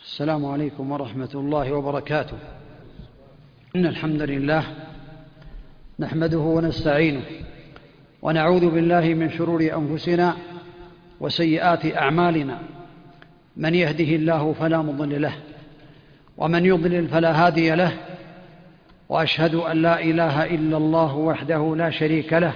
السلام عليكم ورحمة الله وبركاته. إن الحمد لله نحمده ونستعينه ونعوذ بالله من شرور أنفسنا وسيئات أعمالنا، من يهده الله فلا مضل له ومن يضلل فلا هادي له، وأشهد أن لا إله إلا الله وحده لا شريك له،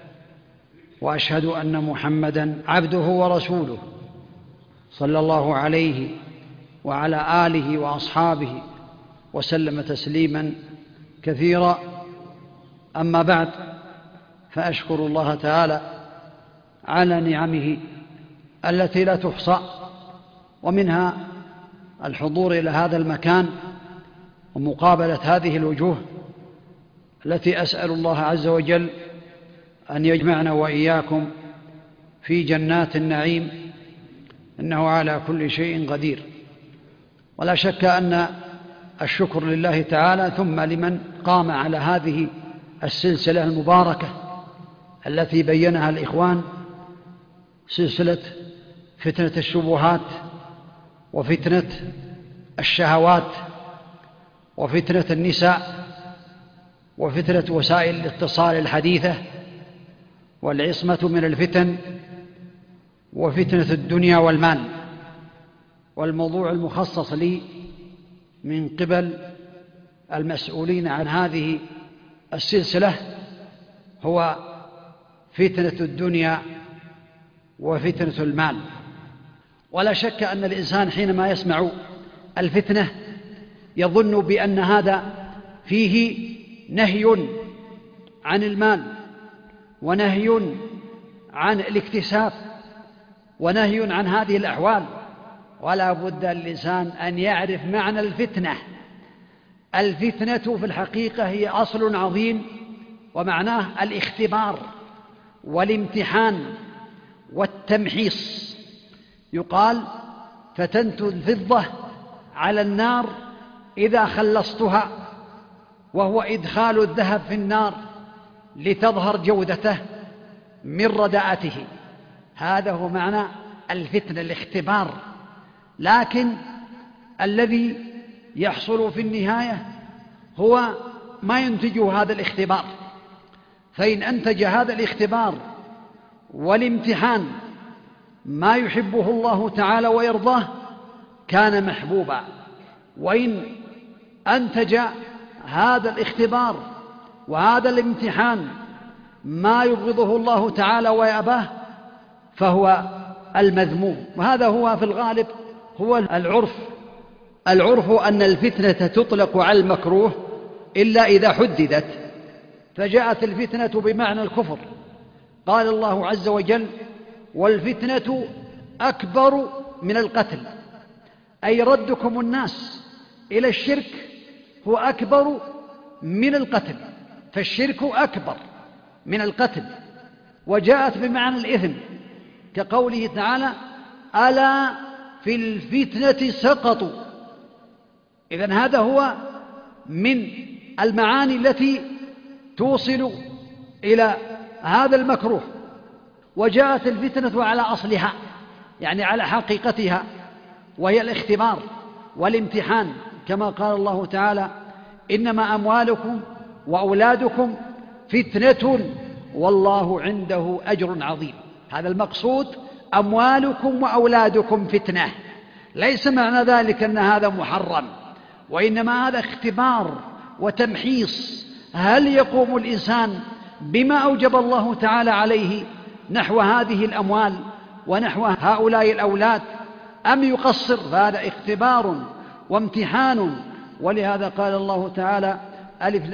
وأشهد أن محمدًا عبده ورسوله صلى الله عليه وعلى آله وأصحابه وسلم تسليماً كثيرا. أما بعد، فأشكر الله تعالى على نعمه التي لا تحصى، ومنها الحضور إلى هذا المكان ومقابلة هذه الوجوه التي أسأل الله عز وجل أن يجمعنا وإياكم في جنات النعيم، إنه على كل شيء قدير. ولا شك أن الشكر لله تعالى ثم لمن قام على هذه السلسلة المباركة التي بينها الإخوان، سلسلة فتنة الشبهات وفتنة الشهوات وفتنة النساء وفتنة وسائل الاتصال الحديثة والعصمة من الفتن وفتنة الدنيا والمال. والموضوع المخصص لي من قبل المسؤولين عن هذه السلسلة هو فتنة الدنيا وفتنة المال. ولا شك أن الإنسان حينما يسمع الفتنة يظن بأن هذا فيه نهي عن المال ونهي عن الاكتساب ونهي عن هذه الأحوال. ولا بد للإنسان أن يعرف معنى الفتنة. الفتنة في الحقيقة هي أصل عظيم، ومعناه الاختبار والامتحان والتمحيص. يقال: فتنت الفضة على النار إذا خلصتها، وهو إدخال الذهب في النار لتظهر جودته من رداءته. هذا هو معنى الفتنة، الاختبار. لكن الذي يحصل في النهاية هو ما ينتجه هذا الاختبار. فإن أنتج هذا الاختبار والامتحان ما يحبه الله تعالى ويرضاه كان محبوبا، وإن أنتج هذا الاختبار وهذا الامتحان ما يبغضه الله تعالى ويأباه فهو المذموم. وهذا هو في الغالب هو العرف أن الفتنة تطلق على المكروه إلا إذا حددت، فجاءت الفتنة بمعنى الكفر. قال الله عز وجل: والفتنة أكبر من القتل، أي ردكم الناس إلى الشرك هو أكبر من القتل، فالشرك أكبر من القتل. وجاءت بمعنى الإثم كقوله تعالى: ألا في الفتنة سقطوا. إذن هذا هو من المعاني التي توصل إلى هذا المكروه. وجاءت الفتنة على أصلها، يعني على حقيقتها، وهي الاختبار والامتحان، كما قال الله تعالى: إنما أموالكم وأولادكم فتنة والله عنده أجر عظيم. هذا المقصود، أموالكم وأولادكم فتنة. ليس معنى ذلك أن هذا محرم، وإنما هذا اختبار وتمحيص. هل يقوم الإنسان بما أوجب الله تعالى عليه نحو هذه الأموال ونحو هؤلاء الأولاد أم يقصر؟ فهذا اختبار وامتحان. ولهذا قال الله تعالى: ألف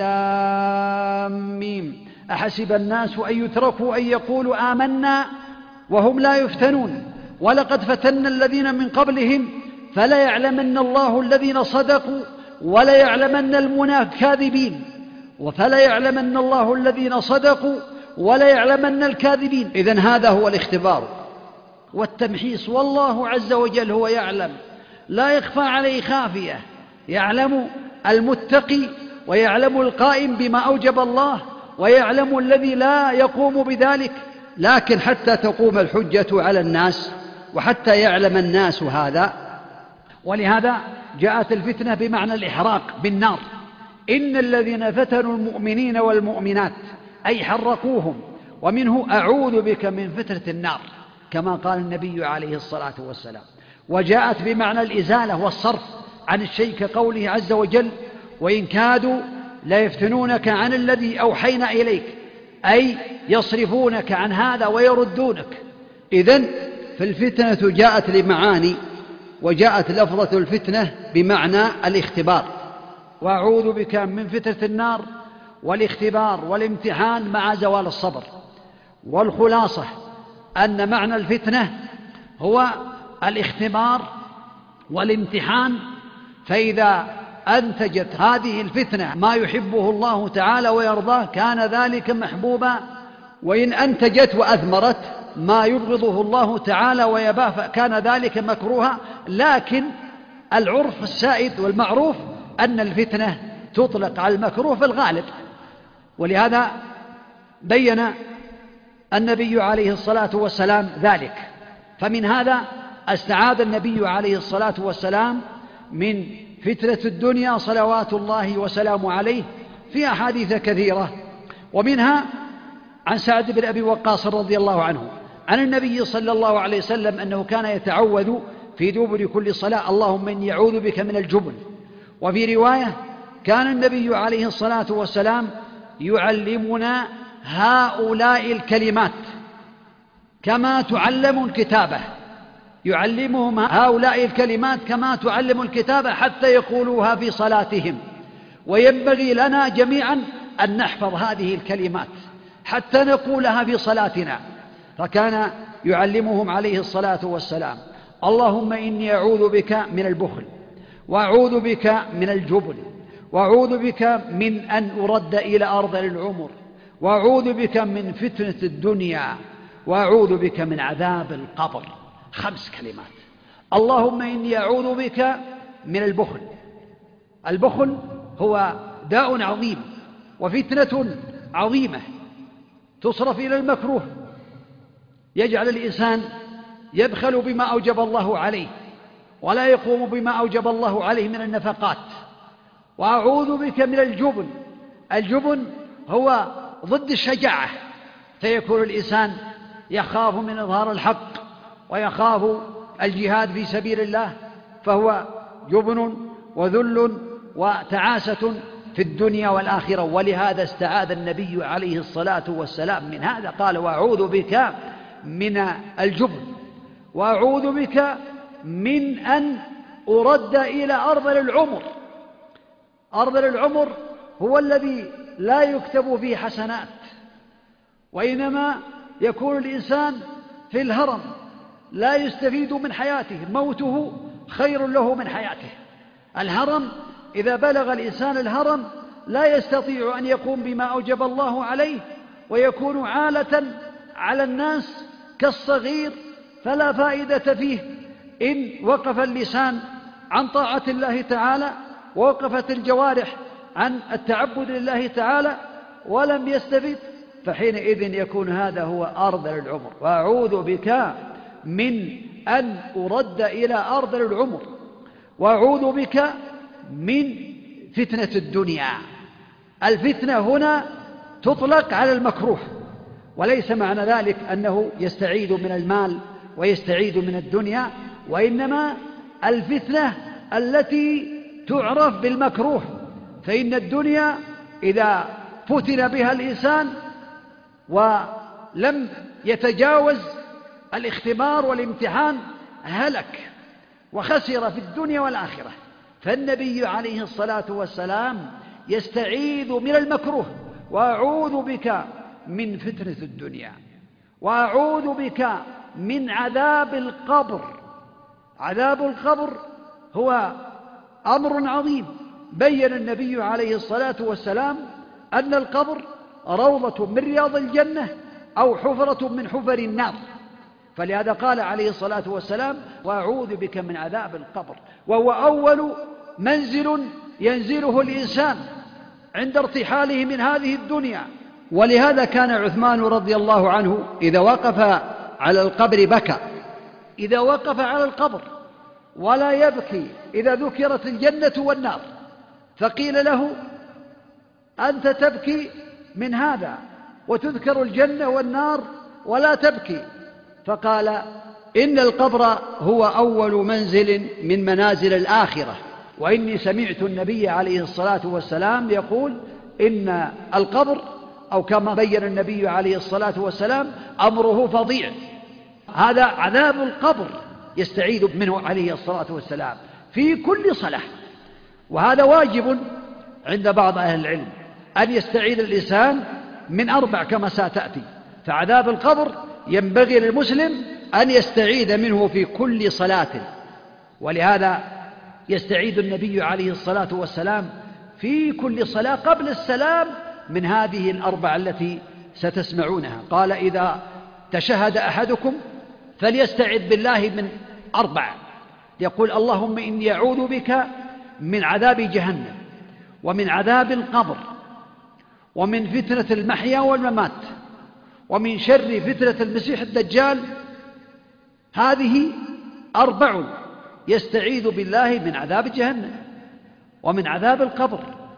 لام ميم أحسب الناس أن يتركوا أن يقولوا آمنا وهم لا يفتنون ولقد فتنا الذين من قبلهم فليعلمن الله الذين صدقوا وليعلمن الكاذبين فليعلمن الله الذين صدقوا وليعلمن الكاذبين. إذن هذا هو الاختبار والتمحيص. والله عز وجل هو يعلم، لا يخفى عليه خافية، يعلم المتقي ويعلم القائم بما أوجب الله ويعلم الذي لا يقوم بذلك. لكن حتى تقوم الحجة على الناس وحتى يعلم الناس هذا ولهذا جاءت الفتنة بمعنى الإحراق بالنار. إن الذين فتنوا المؤمنين والمؤمنات أي حرقوهم، ومنه أعوذ بك من فتنة النار كما قال النبي عليه الصلاة والسلام. وجاءت بمعنى الإزالة والصرف عن الشيء كقوله عز وجل وإن كادوا ليفتنونك عن الذي أوحينا إليك، أي يصرفونك عن هذا ويردونك. إذن فالفتنة جاءت لمعاني، وجاءت لفظة الفتنة بمعنى الاختبار. وأعوذ بك من فتنة النار والاختبار والامتحان مع زوال الصبر. والخلاصة أن معنى الفتنة هو الاختبار والامتحان، فإذا أنتجت هذه الفتنة ما يحبه الله تعالى ويرضاه كان ذلك محبوبا، وإن أنتجت وأثمرت ما يبغضه الله تعالى ويباه فكان ذلك مكروها. لكن العرف السائد والمعروف أن الفتنة تطلق على المكروه في الغالب، ولهذا بين النبي عليه الصلاة والسلام ذلك. فمن هذا استعاذ النبي عليه الصلاة والسلام من فتنة الدنيا صلوات الله وسلامه عليه في أحاديث كثيرة، ومنها عن سعد بن أبي وقاص رضي الله عنه عن النبي صلى الله عليه وسلم أنه كان يتعوذ في دبر كل صلاة اللهم إني أعوذ بك من الجبن. وفي رواية كان النبي عليه الصلاة والسلام يعلمنا هؤلاء الكلمات كما تعلم الكتابة، يعلمهم هؤلاء الكلمات كما تعلم الكتابة حتى يقولوها في صلاتهم. وينبغي لنا جميعا أن نحفظ هذه الكلمات حتى نقولها في صلاتنا. فكان يعلمهم عليه الصلاة والسلام اللهم إني أعوذ بك من البخل، وأعوذ بك من الجبن، وأعوذ بك من أن أرد إلى أرذل العمر، وأعوذ بك من فتنة الدنيا، وأعوذ بك من عذاب القبر. 5 كلمات. اللهم إني أعوذ بك من البخل. البخل هو داء عظيم وفتنة عظيمة تصرف إلى المكروه، يجعل الإنسان يبخل بما أوجب الله عليه ولا يقوم بما أوجب الله عليه من النفقات. وأعوذ بك من الجبن. الجبن هو ضد الشجاعة، فيكون الإنسان يخاف من إظهار الحق ويخاف الجهاد في سبيل الله، فهو جبن وذل وتعاسة في الدنيا والآخرة. ولهذا استعاذ النبي عليه الصلاة والسلام من هذا، قال وأعوذ بك من الجبن، وأعوذ بك من أن أرد إلى أرذل العمر. أرذل العمر هو الذي لا يكتب فيه حسنات، وإنما يكون الإنسان في الهرم لا يستفيد من حياته، موته خير له من حياته. الهرم إذا بلغ الإنسان الهرم لا يستطيع أن يقوم بما أوجب الله عليه، ويكون عالة على الناس كالصغير، فلا فائدة فيه إن وقف اللسان عن طاعة الله تعالى، ووقفت الجوارح عن التعبد لله تعالى، ولم يستفد، فحينئذ يكون هذا هو أرذل العمر. وأعوذ بك من أن أرد إلى أرذل العمر، وأعوذ بك من فتنة الدنيا. الفتنة هنا تطلق على المكروه، وليس معنى ذلك أنه يستعيد من المال ويستعيد من الدنيا، وإنما الفتنة التي تعرف بالمكروه. فإن الدنيا إذا فتن بها الإنسان ولم يتجاوز الاختبار والامتحان هلك وخسر في الدنيا والآخرة. فالنبي عليه الصلاة والسلام يستعيذ من المكروه، وأعوذ بك من فتنة الدنيا، وأعوذ بك من عذاب القبر. عذاب القبر هو أمر عظيم. بين النبي عليه الصلاة والسلام أن القبر روضة من رياض الجنة أو حفرة من حفر النار، فلهذا قال عليه الصلاة والسلام وأعوذ بك من عذاب القبر، وهو أول منزل ينزله الإنسان عند ارتحاله من هذه الدنيا. ولهذا كان عثمان رضي الله عنه إذا وقف على القبر بكى. إذا وقف على القبر ولا يبكي إذا ذكرت الجنة والنار. فقيل له: أنت تبكي من هذا وتذكر الجنة والنار ولا تبكي؟ فقال: إن القبر هو أول منزل من منازل الآخرة، وإني سمعت النبي عليه الصلاة والسلام يقول إن القبر، أو كما بين النبي عليه الصلاة والسلام، أمره فظيع. هذا عذاب القبر يستعيذ منه عليه الصلاة والسلام في كل صلاة، وهذا واجب عند بعض أهل العلم أن يستعيذ الإنسان من 4 كما ستأتي. فعذاب القبر ينبغي للمسلم أن يستعيذ منه في كل صلاة، ولهذا يستعيذ النبي عليه الصلاة والسلام في كل صلاة قبل السلام من هذه 4 التي ستسمعونها. قال: إذا تشهد أحدكم فليستعذ بالله من 4، يقول: اللهم إني أعوذ بك من عذاب جهنم، ومن عذاب القبر، ومن فتنة المحيا والممات، ومن شر فتنة المسيح الدجال. هذه 4 يستعيذ بالله من عذاب جهنم ومن عذاب القبر.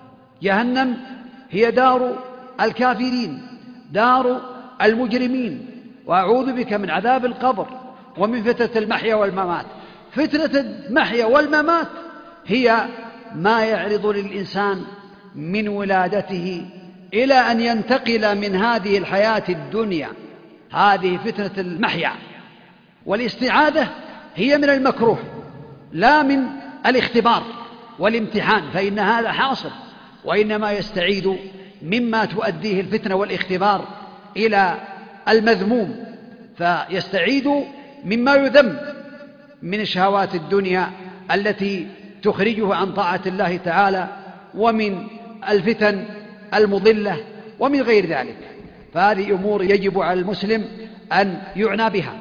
جهنم هي دار الكافرين، دار المجرمين، وأعوذ بك من عذاب القبر ومن فتنة المحيا والممات. فتنة المحيا والممات هي ما يعرض للإنسان من ولادته إلى أن ينتقل من هذه الحياة الدنيا، هذه فتنة المحيا. والاستعاذة هي من المكروه لا من الاختبار والامتحان، فإن هذا حاصل، وإنما يستعيذ مما تؤديه الفتنة والاختبار إلى المذموم، فيستعيذ مما يذم من شهوات الدنيا التي تخرجه عن طاعة الله تعالى، ومن الفتن المضلة، ومن غير ذلك. فهذه أمور يجب على المسلم أن يعنى بها.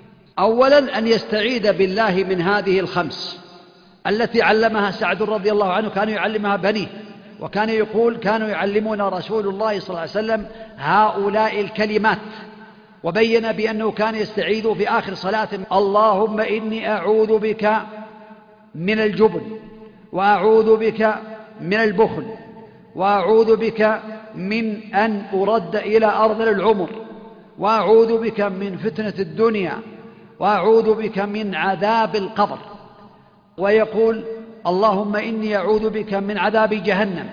أولا أن يستعيذ بالله من هذه 5 التي علمها سعد رضي الله عنه، كان يعلمها بنيه، وكان يقول: كانوا يعلمنا رسول الله صلى الله عليه وسلم هؤلاء الكلمات. وبين بأنه كان يستعيذ في آخر صلاة: اللهم إني أعوذ بك من الجبن، وأعوذ بك من البخل، وأعوذ بك من أن أرد إلى أرض العمر، وأعوذ بك من فتنة الدنيا، وأعوذ بك من عذاب القبر. ويقول: اللهم إني أعوذ بك من عذاب جهنم.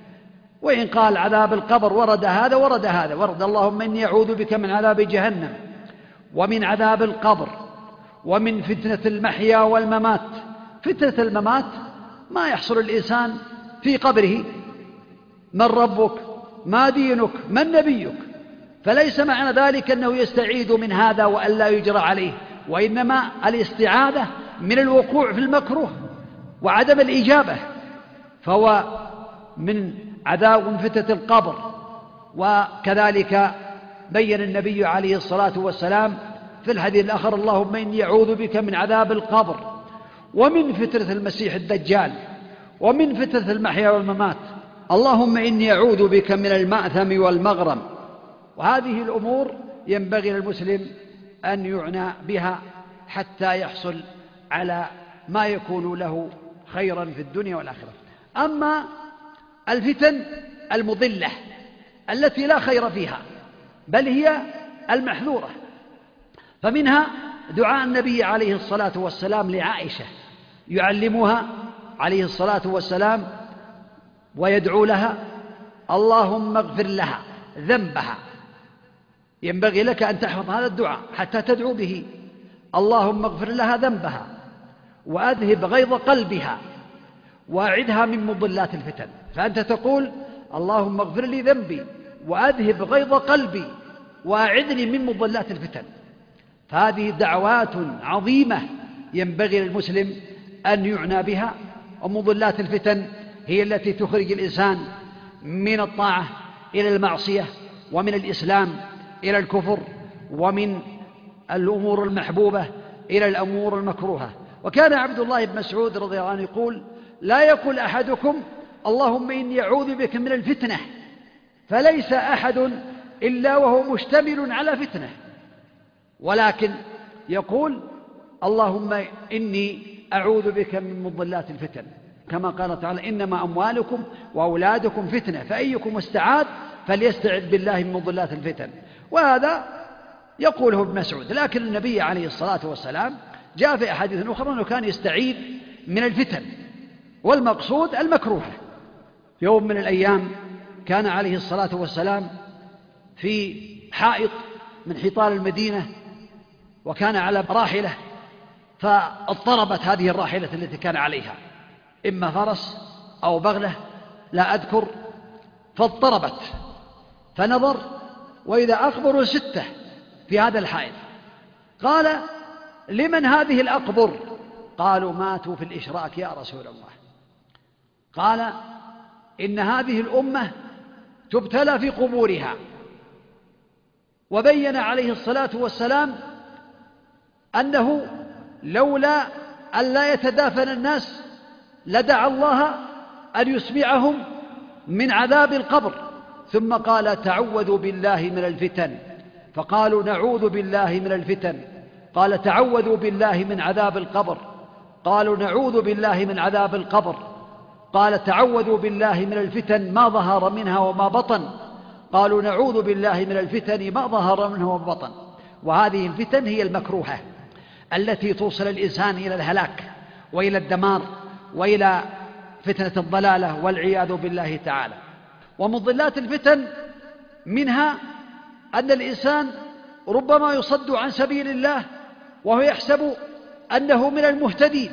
وإن قال عذاب القبر ورد هذا ورد هذا، ورد اللهم إني أعوذ بك من عذاب جهنم ومن عذاب القبر ومن فتنة المحيا والممات. فتنة الممات ما يحصل الإنسان في قبره: من ربك؟ ما دينك؟ من نبيك؟ فليس معنى ذلك أنه يستعيذ من هذا وأن لا يجرى عليه، وإنما الاستعاذة من الوقوع في المكروه وعدم الإجابة. فهو من عذاب فتنة القبر. وكذلك بين النبي عليه الصلاة والسلام في الحديث الآخر: اللهم إني أعوذ بك من عذاب القبر ومن فتنة المسيح الدجال ومن فتنة المحيا والممات. اللهم إني أعوذ بك من المأثم والمغرم. وهذه الأمور ينبغي للمسلم أن يعنى بها حتى يحصل على ما يكون له خيرا في الدنيا والآخرة. أما الفتن المضلة التي لا خير فيها بل هي المحذورة، فمنها دعاء النبي عليه الصلاة والسلام لعائشة، يعلمها عليه الصلاة والسلام ويدعو لها: اللهم اغفر لها ذنبها. ينبغي لك أن تحفظ هذا الدعاء حتى تدعو به: اللهم اغفر لها ذنبها وأذهب غيظ قلبها وأعدها من مضلات الفتن. فأنت تقول: اللهم اغفر لي ذنبي وأذهب غيظ قلبي وأعدني من مضلات الفتن. فهذه دعوات عظيمة ينبغي للمسلم أن يعنى بها. ومضلات الفتن هي التي تخرج الإنسان من الطاعة إلى المعصية، ومن الإسلام إلى الكفر، ومن الأمور المحبوبة إلى الأمور المكروهة. وكان عبد الله بن مسعود رضي الله عنه يقول: لا يقول أحدكم اللهم إني أعوذ بك من الفتنة، فليس أحد إلا وهو مشتمل على فتنة، ولكن يقول: اللهم إني أعوذ بك من مضلات الفتن، كما قال تعالى إنما أموالكم وأولادكم فتنة فأيكم استعاذ فليستعذ بالله من مضلات الفتن. وهذا يقوله ابن مسعود، لكن النبي عليه الصلاة والسلام جاء في أحاديث أخرى أنه كان يستعيذ من الفتن، والمقصود المكروه. يوم من الأيام كان عليه الصلاة والسلام في حائط من حيطان المدينة، وكان على راحلة، فاضطربت هذه الراحلة التي كان عليها، إما فرس أو بغلة لا أذكر، فاضطربت، فنظر وإذا أقبر 6 في هذا الحائط. قال لمن هذه الأقبر؟ قالوا ماتوا في الإشراك يا رسول الله. قال إن هذه الأمة تبتلى في قبورها. وبين عليه الصلاة والسلام أنه لولا أن لا يتدافن الناس لدعا الله أن يسمعهم من عذاب القبر، ثم قال تعوذوا بالله من الفتن، فقالوا نعوذ بالله من الفتن. قال تعوذوا بالله من عذاب القبر، قالوا نعوذ بالله من عذاب القبر. قال تعوذوا بالله من الفتن ما ظهر منها وما بطن، قالوا نعوذ بالله من الفتن ما ظهر منها وما بطن. وهذه الفتن هي المكروهة التي توصل الإنسان إلى الهلاك وإلى الدمار وإلى فتنة الضلالة والعياذ بالله تعالى. ومضلات الفتن منها أن الإنسان ربما يصد عن سبيل الله وهو يحسب أنه من المهتدين،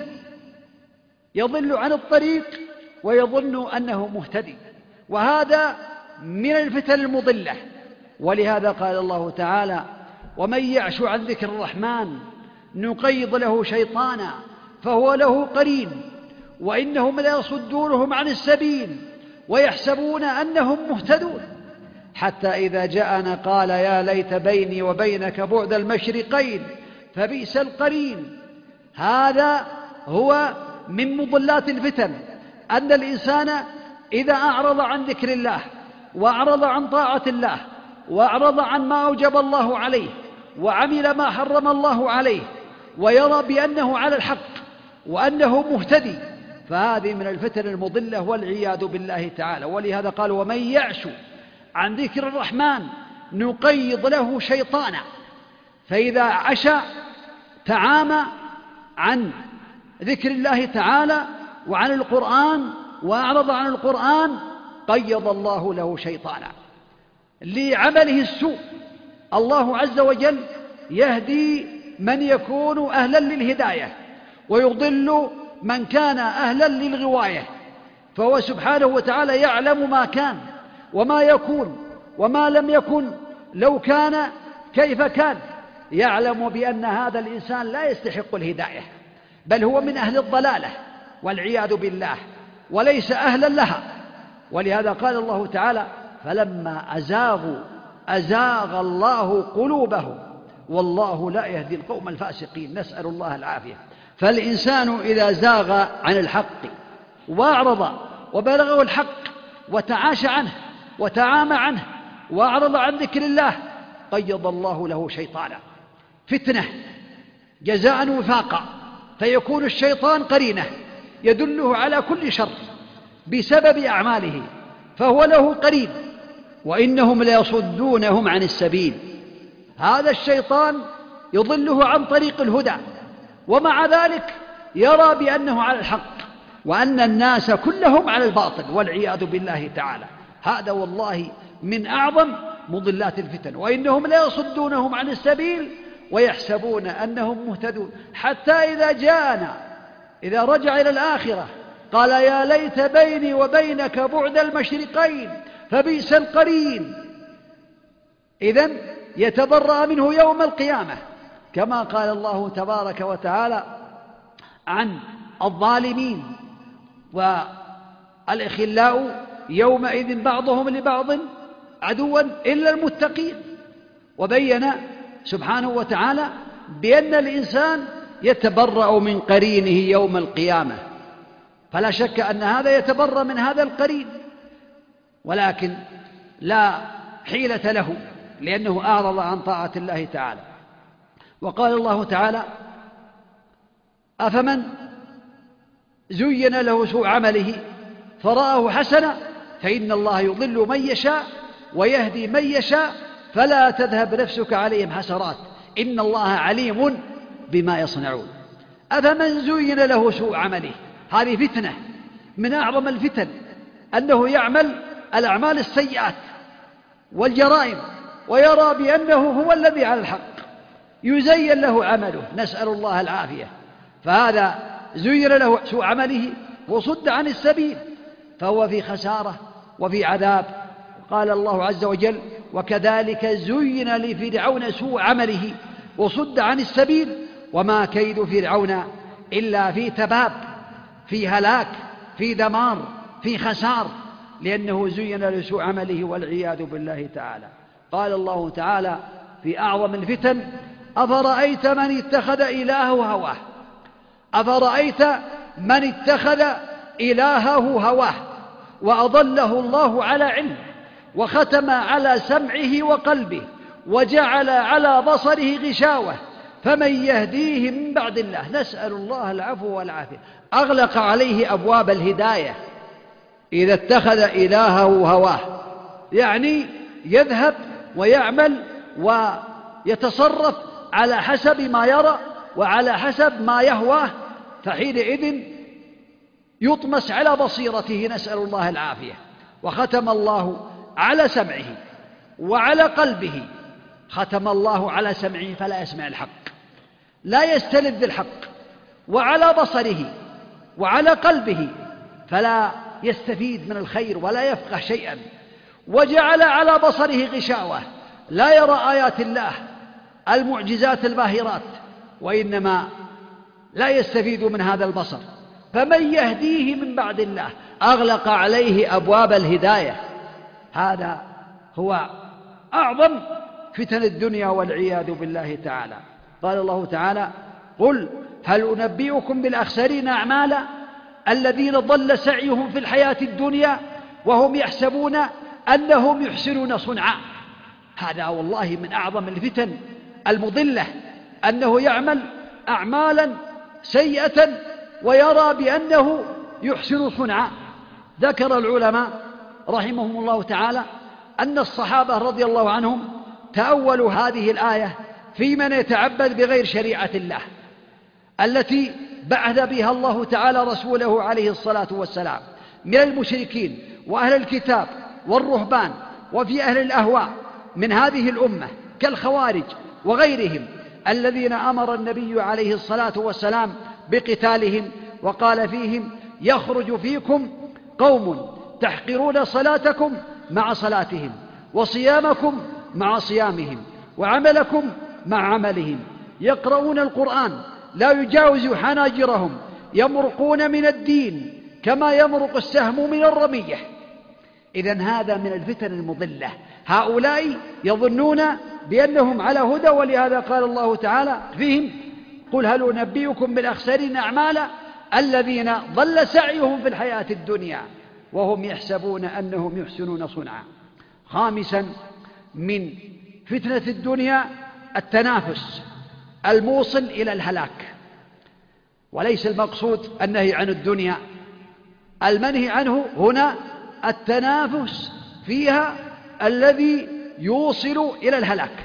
يضل عن الطريق ويظن أنه مهتدي، وهذا من الفتن المضلة. ولهذا قال الله تعالى ومن يعش عن ذكر الرحمن نقيض له شيطانا فهو له قرين وإنهم ليصدونهم عن السبيل ويحسبون أنهم مهتدون حتى إذا جاءنا قال يا ليت بيني وبينك بعد المشرقين فبئس القرين. هذا هو من مضلات الفتن، أن الإنسان إذا أعرض عن ذكر الله وأعرض عن طاعة الله وأعرض عن ما أوجب الله عليه وعمل ما حرم الله عليه ويرى بأنه على الحق وأنه مهتدي، فهذه من الفتن المضلة والعياذ بالله تعالى. ولهذا قال ومن يعش عن ذكر الرحمن نقيض له شيطانا، فإذا عشى تعامى عن ذكر الله تعالى وعن القرآن وأعرض عن القرآن قيض الله له شيطانا لعمله السوء. الله عز وجل يهدي من يكون أهلا للهداية ويضل من كان أهلا للغواية، فهو سبحانه وتعالى يعلم ما كان وما يكون وما لم يكن لو كان كيف كان، يعلم بأن هذا الإنسان لا يستحق الهداية بل هو من أهل الضلالة والعياذ بالله وليس أهلا لها. ولهذا قال الله تعالى فلما أزاغوا أزاغ الله قلوبهم والله لا يهدي القوم الفاسقين، نسأل الله العافية. فالإنسان إذا زاغ عن الحق وأعرض وبلغه الحق وتعاش عنه وتعامى عنه وأعرض عن ذكر الله قيض الله له شيطانا، فتنة جزاء وفاقا، فيكون الشيطان قرينه يدله على كل شر بسبب أعماله، فهو له قرين وإنهم ليصدونهم عن السبيل. هذا الشيطان يضله عن طريق الهدى، ومع ذلك يرى بأنه على الحق وأن الناس كلهم على الباطل والعياذ بالله تعالى. هذا والله من أعظم مضلات الفتن، وإنهم ليصدونهم عن السبيل ويحسبون أنهم مهتدون حتى إذا جاءنا إذا رجع إلى الآخرة قال يا ليت بيني وبينك بعد المشرقين فبئس القرين. إذن يتبرأ منه يوم القيامة، كما قال الله تبارك وتعالى عن الظالمين والأخلاء يومئذ بعضهم لبعض عدوا إلا المتقين. وبين سبحانه وتعالى بأن الإنسان يتبرأ من قرينه يوم القيامة، فلا شك أن هذا يتبرأ من هذا القرين، ولكن لا حيلة له لأنه أعرض عن طاعة الله تعالى. وقال الله تعالى أفمن زين له سوء عمله فرآه حسنا فإن الله يضل من يشاء ويهدي من يشاء فلا تذهب نفسك عليهم حسرات إن الله عليم بما يصنعون. أفمن زين له سوء عمله، هذه فتنة من أعظم الفتن، أنه يعمل الأعمال السيئات والجرائم ويرى بأنه هو الذي على الحق، يزين له عمله، نسأل الله العافية. فهذا زين له سوء عمله وصد عن السبيل فهو في خسارة وفي عذاب. قال الله عز وجل: وكذلك زين لفرعون سوء عمله وصد عن السبيل وما كيد فرعون إلا في تباب، في هلاك، في دمار، في خسار، لأنه زين لسوء عمله والعياذ بالله تعالى. قال الله تعالى في أعظم الفتن: أفرأيت من اتخذ إلهه هواه. أفرأيت من اتخذ إلهه هواه وأضله الله على علمه وختم على سمعه وقلبه وجعل على بصره غشاوة فمن يهديه من بعد الله. نسأل الله العفو والعافية. أغلق عليه أبواب الهداية إذا اتخذ إلهه هواه، يعني يذهب ويعمل ويتصرف على حسب ما يرى وعلى حسب ما يهواه، فحينئذ يطمس على بصيرته، نسأل الله العافية. وختم الله على سمعه وعلى قلبه، ختم الله على سمعه فلا يسمع الحق، لا يستلذ الحق، وعلى بصره وعلى قلبه فلا يستفيد من الخير ولا يفقه شيئا، وجعل على بصره غشاوة، لا يرى آيات الله المعجزات الباهرات، وإنما لا يستفيد من هذا البصر. فمن يهديه من بعد الله، أغلق عليه أبواب الهداية. هذا هو أعظم فتن الدنيا والعياذ بالله تعالى. قال الله تعالى: قل هل أنبئكم بالأخسرين أعمالا الذين ضل سعيهم في الحياة الدنيا وهم يحسبون أنهم يحسنون صنعا. هذا والله من أعظم الفتن المضلة، أنه يعمل أعمالا سيئة ويرى بأنه يحسن صنعا. ذكر العلماء رحمهم الله تعالى أن الصحابة رضي الله عنهم تأولوا هذه الآية في من يتعبد بغير شريعة الله التي بعث بها الله تعالى رسوله عليه الصلاة والسلام من المشركين وأهل الكتاب والرهبان وفي أهل الأهواء من هذه الأمة كالخوارج وغيرهم، الذين أمر النبي عليه الصلاة والسلام بقتالهم وقال فيهم: يخرج فيكم قوم تحقرون صلاتكم مع صلاتهم وصيامكم مع صيامهم وعملكم مع عملهم، يقرؤون القرآن لا يجاوز حناجرهم، يمرقون من الدين كما يمرق السهم من الرمية. إذن هذا من الفتن المضلة. هؤلاء يظنون بأنهم على هدى، ولهذا قال الله تعالى فيهم: قل هل أنبئكم بالأخسرين أعمالا الذين ضل سعيهم في الحياة الدنيا وهم يحسبون أنهم يحسنون صنعا. خامسا من فتنة الدنيا التنافس الموصل إلى الهلاك. وليس المقصود النهي عن الدنيا، المنهي عنه هنا التنافس فيها الذي يوصل إلى الهلاك.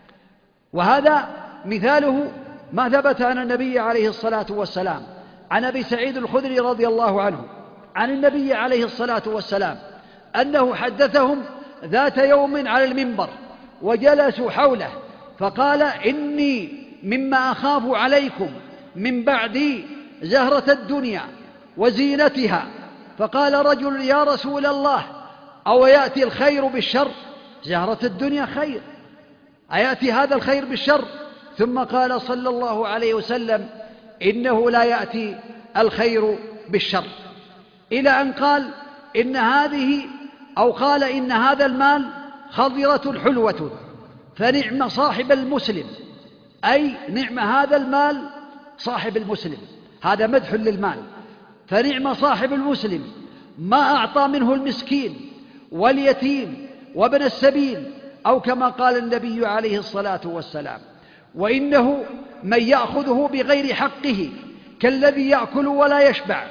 وهذا مثاله ما ثبت عن النبي عليه الصلاة والسلام عن أبي سعيد الخدري رضي الله عنه عن النبي عليه الصلاة والسلام أنه حدثهم ذات يوم على المنبر وجلسوا حوله فقال: إني مما أخاف عليكم من بعدي زهرة الدنيا وزينتها. فقال رجل: يا رسول الله، أو يأتي الخير بالشر؟ زهرة الدنيا خير، أيأتي هذا الخير بالشر؟ ثم قال صلى الله عليه وسلم: إنه لا يأتي الخير بالشر، إلى أن قال: إن هذه، أو قال: إن هذا المال خضرة حلوة فنعم صاحب المسلم، أي نعم هذا المال صاحب المسلم، هذا مدح للمال. فنعم صاحب المسلم ما أعطى منه المسكين واليتيم وابن السبيل، أو كما قال النبي عليه الصلاة والسلام: وإنه من يأخذه بغير حقه كالذي يأكل ولا يشبع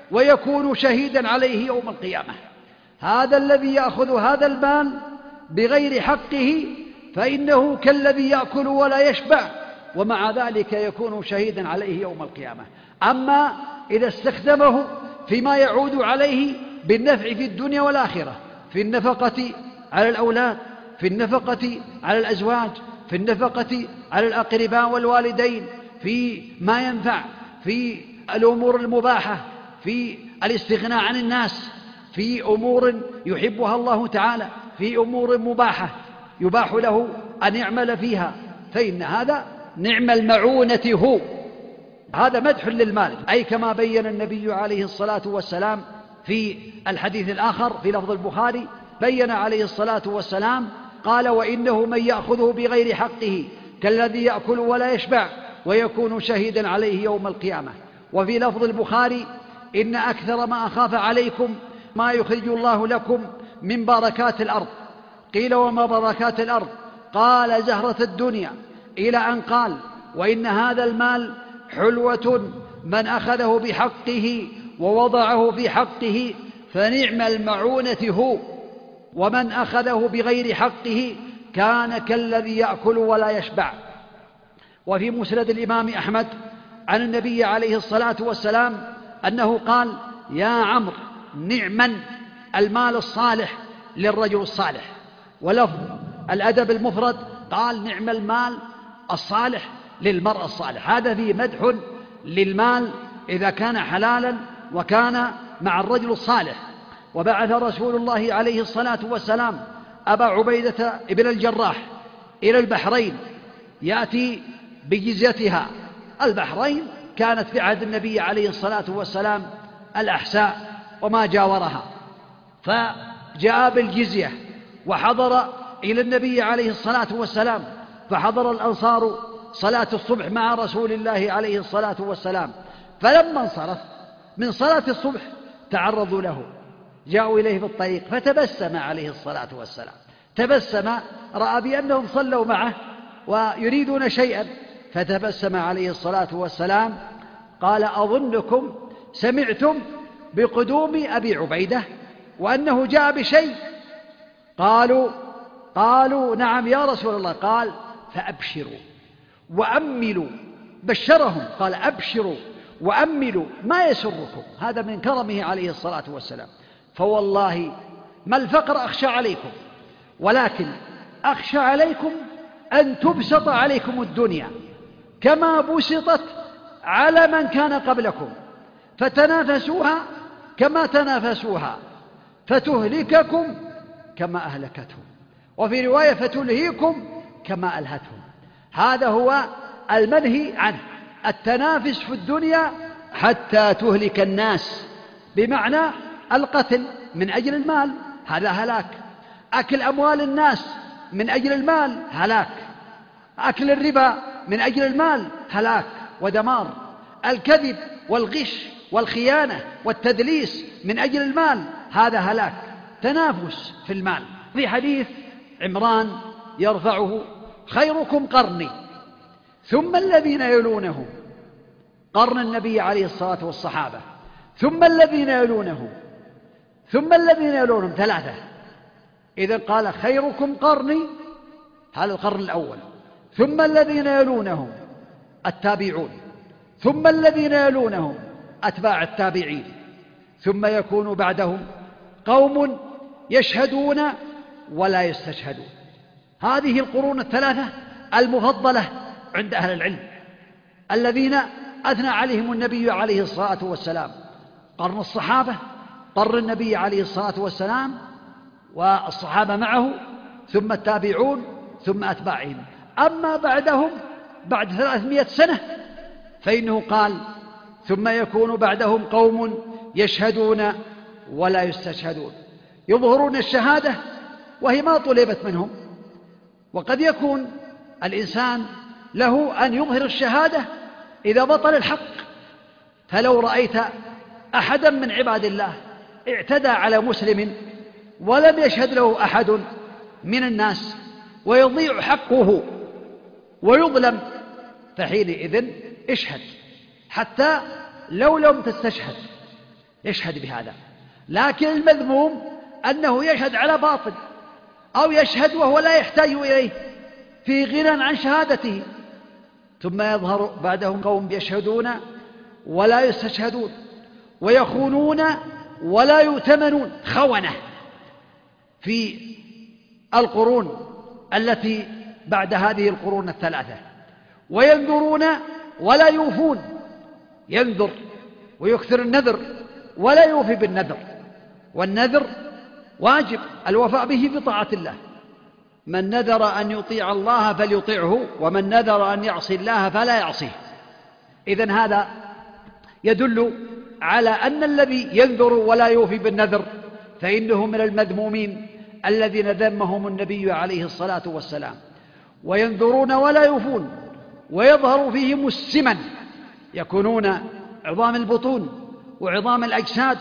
ويكون شهيدا عليه يوم القيامة. هذا الذي يأخذ هذا المال بغير حقه فإنه كالذي يأكل ولا يشبع، ومع ذلك يكون شهيدا عليه يوم القيامة. أما إذا استخدمه فيما يعود عليه بالنفع في الدنيا والآخرة، في النفقة على الأولاد، في النفقة على الأزواج، في النفقة على الأقرباء والوالدين، في ما ينفع، في الأمور المباحة، في الاستغناء عن الناس، في أمور يحبها الله تعالى، في أمور مباحة يباح له أن يعمل فيها، فإن هذا نعم المعونة هو. هذا مدح للمال، أي كما بين النبي عليه الصلاة والسلام في الحديث الآخر في لفظ البخاري، بين عليه الصلاة والسلام قال: وإنه من يأخذه بغير حقه كالذي يأكل ولا يشبع ويكون شهيدا عليه يوم القيامة. وفي لفظ البخاري: إن أكثر ما أخاف عليكم ما يخرج الله لكم من بركات الأرض. قيل: وما بركات الأرض؟ قال: زهرة الدنيا، إلى أن قال: وإن هذا المال حلوة من أخذه بحقه ووضعه في حقه فنعم المعونة هو، ومن أخذه بغير حقه كان كالذي يأكل ولا يشبع. وفي مسند الإمام أحمد عن النبي عليه الصلاة والسلام أنه قال: يا عمرو، نعما المال الصالح للرجل الصالح. ولفظ الأدب المفرد قال: نعم المال الصالح للمرء الصالح. هذا فيه مدح للمال إذا كان حلالا وكان مع الرجل الصالح. وبعث رسول الله عليه الصلاة والسلام أبا عبيدة بن الجراح إلى البحرين يأتي بجزيتها. البحرين كانت في عهد النبي عليه الصلاة والسلام الأحساء وما جاورها، فجاء بالجزية وحضر إلى النبي عليه الصلاة والسلام، فحضر الأنصار صلاة الصبح مع رسول الله عليه الصلاة والسلام، فلما انصرف من صلاة الصبح تعرضوا له، جاءوا إليه في الطريق فتبسم عليه الصلاة والسلام، تبسم، رأى بأنهم صلوا معه ويريدون شيئا، فتبسم عليه الصلاة والسلام قال: أظنكم سمعتم بقدوم أبي عبيدة وأنه جاء بشيء؟ قالوا نعم يا رسول الله. قال: فأبشروا وأملوا. بشرهم قال: أبشروا وأملوا ما يسركم. هذا من كرمه عليه الصلاة والسلام. فوالله ما الفقر أخشى عليكم، ولكن أخشى عليكم أن تبسط عليكم الدنيا كما بسطت على من كان قبلكم، فتنافسوها كما تنافسوها، فتهلككم كما أهلكتهم، وفي رواية فتلهيكم كما ألهتهم. هذا هو المنهي عنه، التنافس في الدنيا حتى تهلك الناس، بمعنى القتل من أجل المال، هذا هلاك. أكل أموال الناس من أجل المال هلاك. أكل الربا من أجل المال هلاك ودمار. الكذب والغش والخيانة والتدليس من أجل المال هذا هلاك. تنافس في المال. في حديث عمران يرفعه: خيركم قرني ثم الذين يلونهم، قرن النبي عليه الصلاة والصحابة، ثم الذين يلونهم، ثم الذين يلونهم، ثلاثة. إذن قال: خيركم قرني، هذا القرن الأول، ثم الذين يلونهم التابعون، ثم الذين يلونهم أتباع التابعين، ثم يكون بعدهم قوم يشهدون ولا يستشهدون. هذه القرون الثلاثة المفضلة عند أهل العلم الذين أثنى عليهم النبي عليه الصلاة والسلام: قرن الصحابة، قرن النبي عليه الصلاة والسلام والصحابة معه، ثم التابعون، ثم أتباعهم. أما بعدهم بعد 300 سنة فإنه قال: ثم يكون بعدهم قوم يشهدون ولا يستشهدون، يظهرون الشهادة وهي ما طلبت منهم. وقد يكون الإنسان له أن يظهر الشهادة إذا بطل الحق. فلو رأيت أحدا من عباد الله اعتدى على مسلم ولم يشهد له أحد من الناس ويضيع حقه ويظلم، فحينئذ اشهد، حتى لو لم تستشهد يشهد بهذا. لكن المذموم أنه يشهد على باطل، أو يشهد وهو لا يحتاج إليه، في غنى عن شهادته، ثم يظهر بعدهم قوم يشهدون ولا يستشهدون، ويخونون ولا يؤتمنون، خونة في القرون التي بعد هذه القرون الثلاثة، وينذرون ولا يوفون، ينذر ويكثر النذر ولا يوفي بالنذر، والنذر واجب الوفاء به بطاعة الله. من نذر أن يطيع الله فليطيعه، ومن نذر أن يعصي الله فلا يعصيه. إذن هذا يدل على أن الذي ينذر ولا يوفي بالنذر فإنه من المذمومين الذين ذمهم النبي عليه الصلاة والسلام. وينذرون ولا يوفون، ويظهر فيهم السمن، يكونون عظام البطون وعظام الأجساد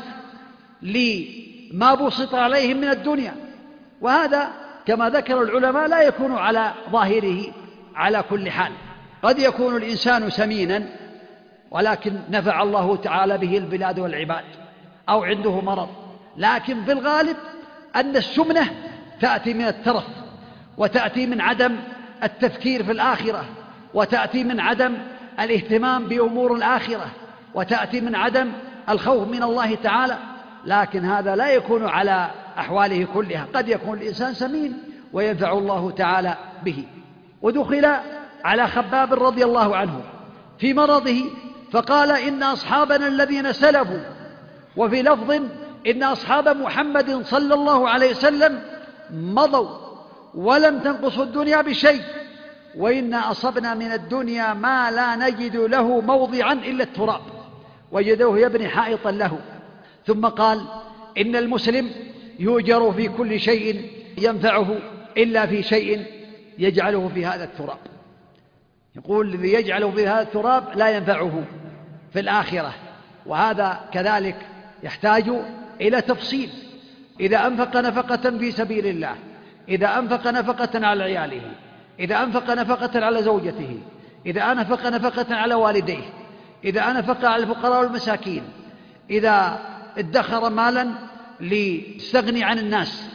لما بسط عليهم من الدنيا، وهذا كما ذكر العلماء لا يكون على ظاهره على كل حال. قد يكون الإنسان سمينا ولكن نفع الله تعالى به البلاد والعباد، أو عنده مرض، لكن في الغالب أن السمنة تأتي من الترف، وتأتي من عدم التفكير في الآخرة، وتأتي من عدم الاهتمام بأمور الآخرة، وتأتي من عدم الخوف من الله تعالى. لكن هذا لا يكون على أحواله كلها، قد يكون الإنسان سمين وينفع الله تعالى به. ودخل على خباب رضي الله عنه في مرضه فقال: إن أصحابنا الذين سلبوا، وفي لفظ: إن أصحاب محمد صلى الله عليه وسلم مضوا ولم تنقص الدنيا بشيء، وإنا أصبنا من الدنيا ما لا نجد له موضعا إلا التراب، وجدوه يبني حائطا له. ثم قال: إن المسلم يؤجر في كل شيء ينفعه إلا في شيء يجعله في هذا التراب. يقول: الذي يجعله في هذا التراب لا ينفعه في الآخرة. وهذا كذلك يحتاج إلى تفصيل. إذا أنفق نفقة في سبيل الله، إذا أنفق نفقة على عياله، إذا أنفق نفقة على زوجته، إذا أنفق نفقة على والديه، إذا أنفق على الفقراء والمساكين، إذا ادخر مالا ليستغني عن الناس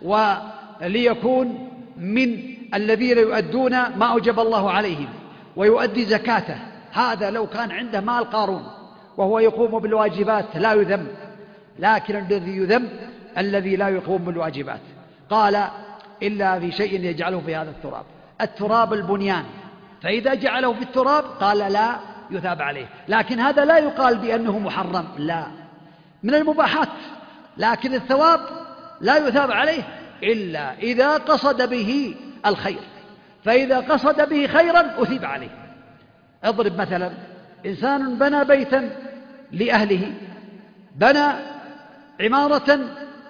وليكون من الذين يؤدون ما أوجب الله عليهم ويؤدي زكاته، هذا لو كان عنده مال قارون وهو يقوم بالواجبات لا يذم. لكن الذي يذم الذي لا يقوم بالواجبات. قال: إلا في شيء يجعله في هذا التراب. التراب البنيان، فإذا جعله في التراب قال لا يثاب عليه. لكن هذا لا يقال بأنه محرم، لا، من المباحات، لكن الثواب لا يثاب عليه إلا إذا قصد به الخير، فإذا قصد به خيرا أثيب عليه. اضرب مثلا: إنسان بنى بيتا لأهله، بنى عمارة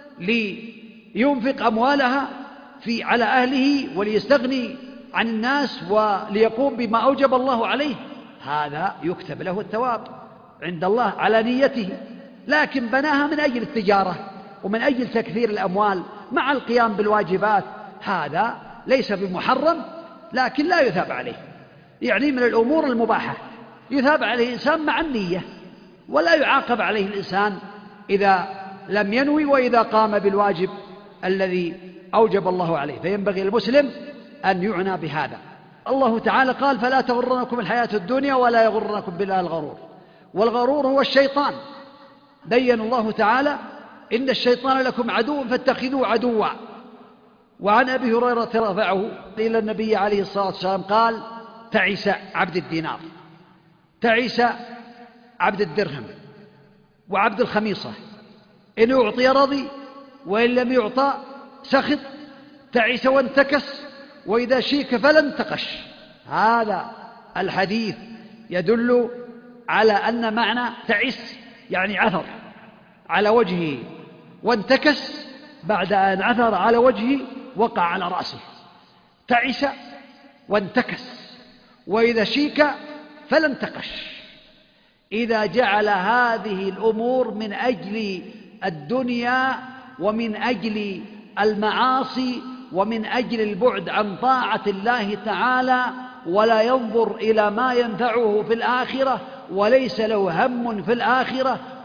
لينفق أموالها على أهله وليستغني عن الناس وليقوم بما أوجب الله عليه، هذا يكتب له الثواب عند الله على نيته. لكن بناها من أجل التجارة ومن أجل تكثير الأموال مع القيام بالواجبات، هذا ليس بمحرم لكن لا يثاب عليه. يعني من الأمور المباحة يثاب عليه الإنسان مع النية، ولا يعاقب عليه الإنسان إذا لم ينوي وإذا قام بالواجب الذي أوجب الله عليه. فينبغي المسلم أن يعنى بهذا. الله تعالى قال: فلا تغرنكم الحياة الدنيا ولا يغرنكم بالله الغرور. والغرور هو الشيطان. بين الله تعالى: إن الشيطان لكم عدو فاتخذوه عدوا. وعن أبي هريرة رفعه إلى النبي عليه الصلاة والسلام قال: تعس عبد الدينار، تعس عبد الدرهم، وعبد الخميصة، إن أعطي رضي وإن لم يعطى سخط، تعس وانتكس، وإذا شيك فلا انتقش. هذا الحديث يدل على أن معنى تعس يعني عثر على وجهه، وانتكس بعد أن عثر على وجهه وقع على رأسه. تعس وانتكس، وإذا شيك فلا انتقش. إذا جعل هذه الأمور من أجل الدنيا ومن أجل المعاصي ومن أجل البعد عن طاعة الله تعالى، ولا ينظر إلى ما ينفعه في الآخرة، وليس له هم في الآخرة،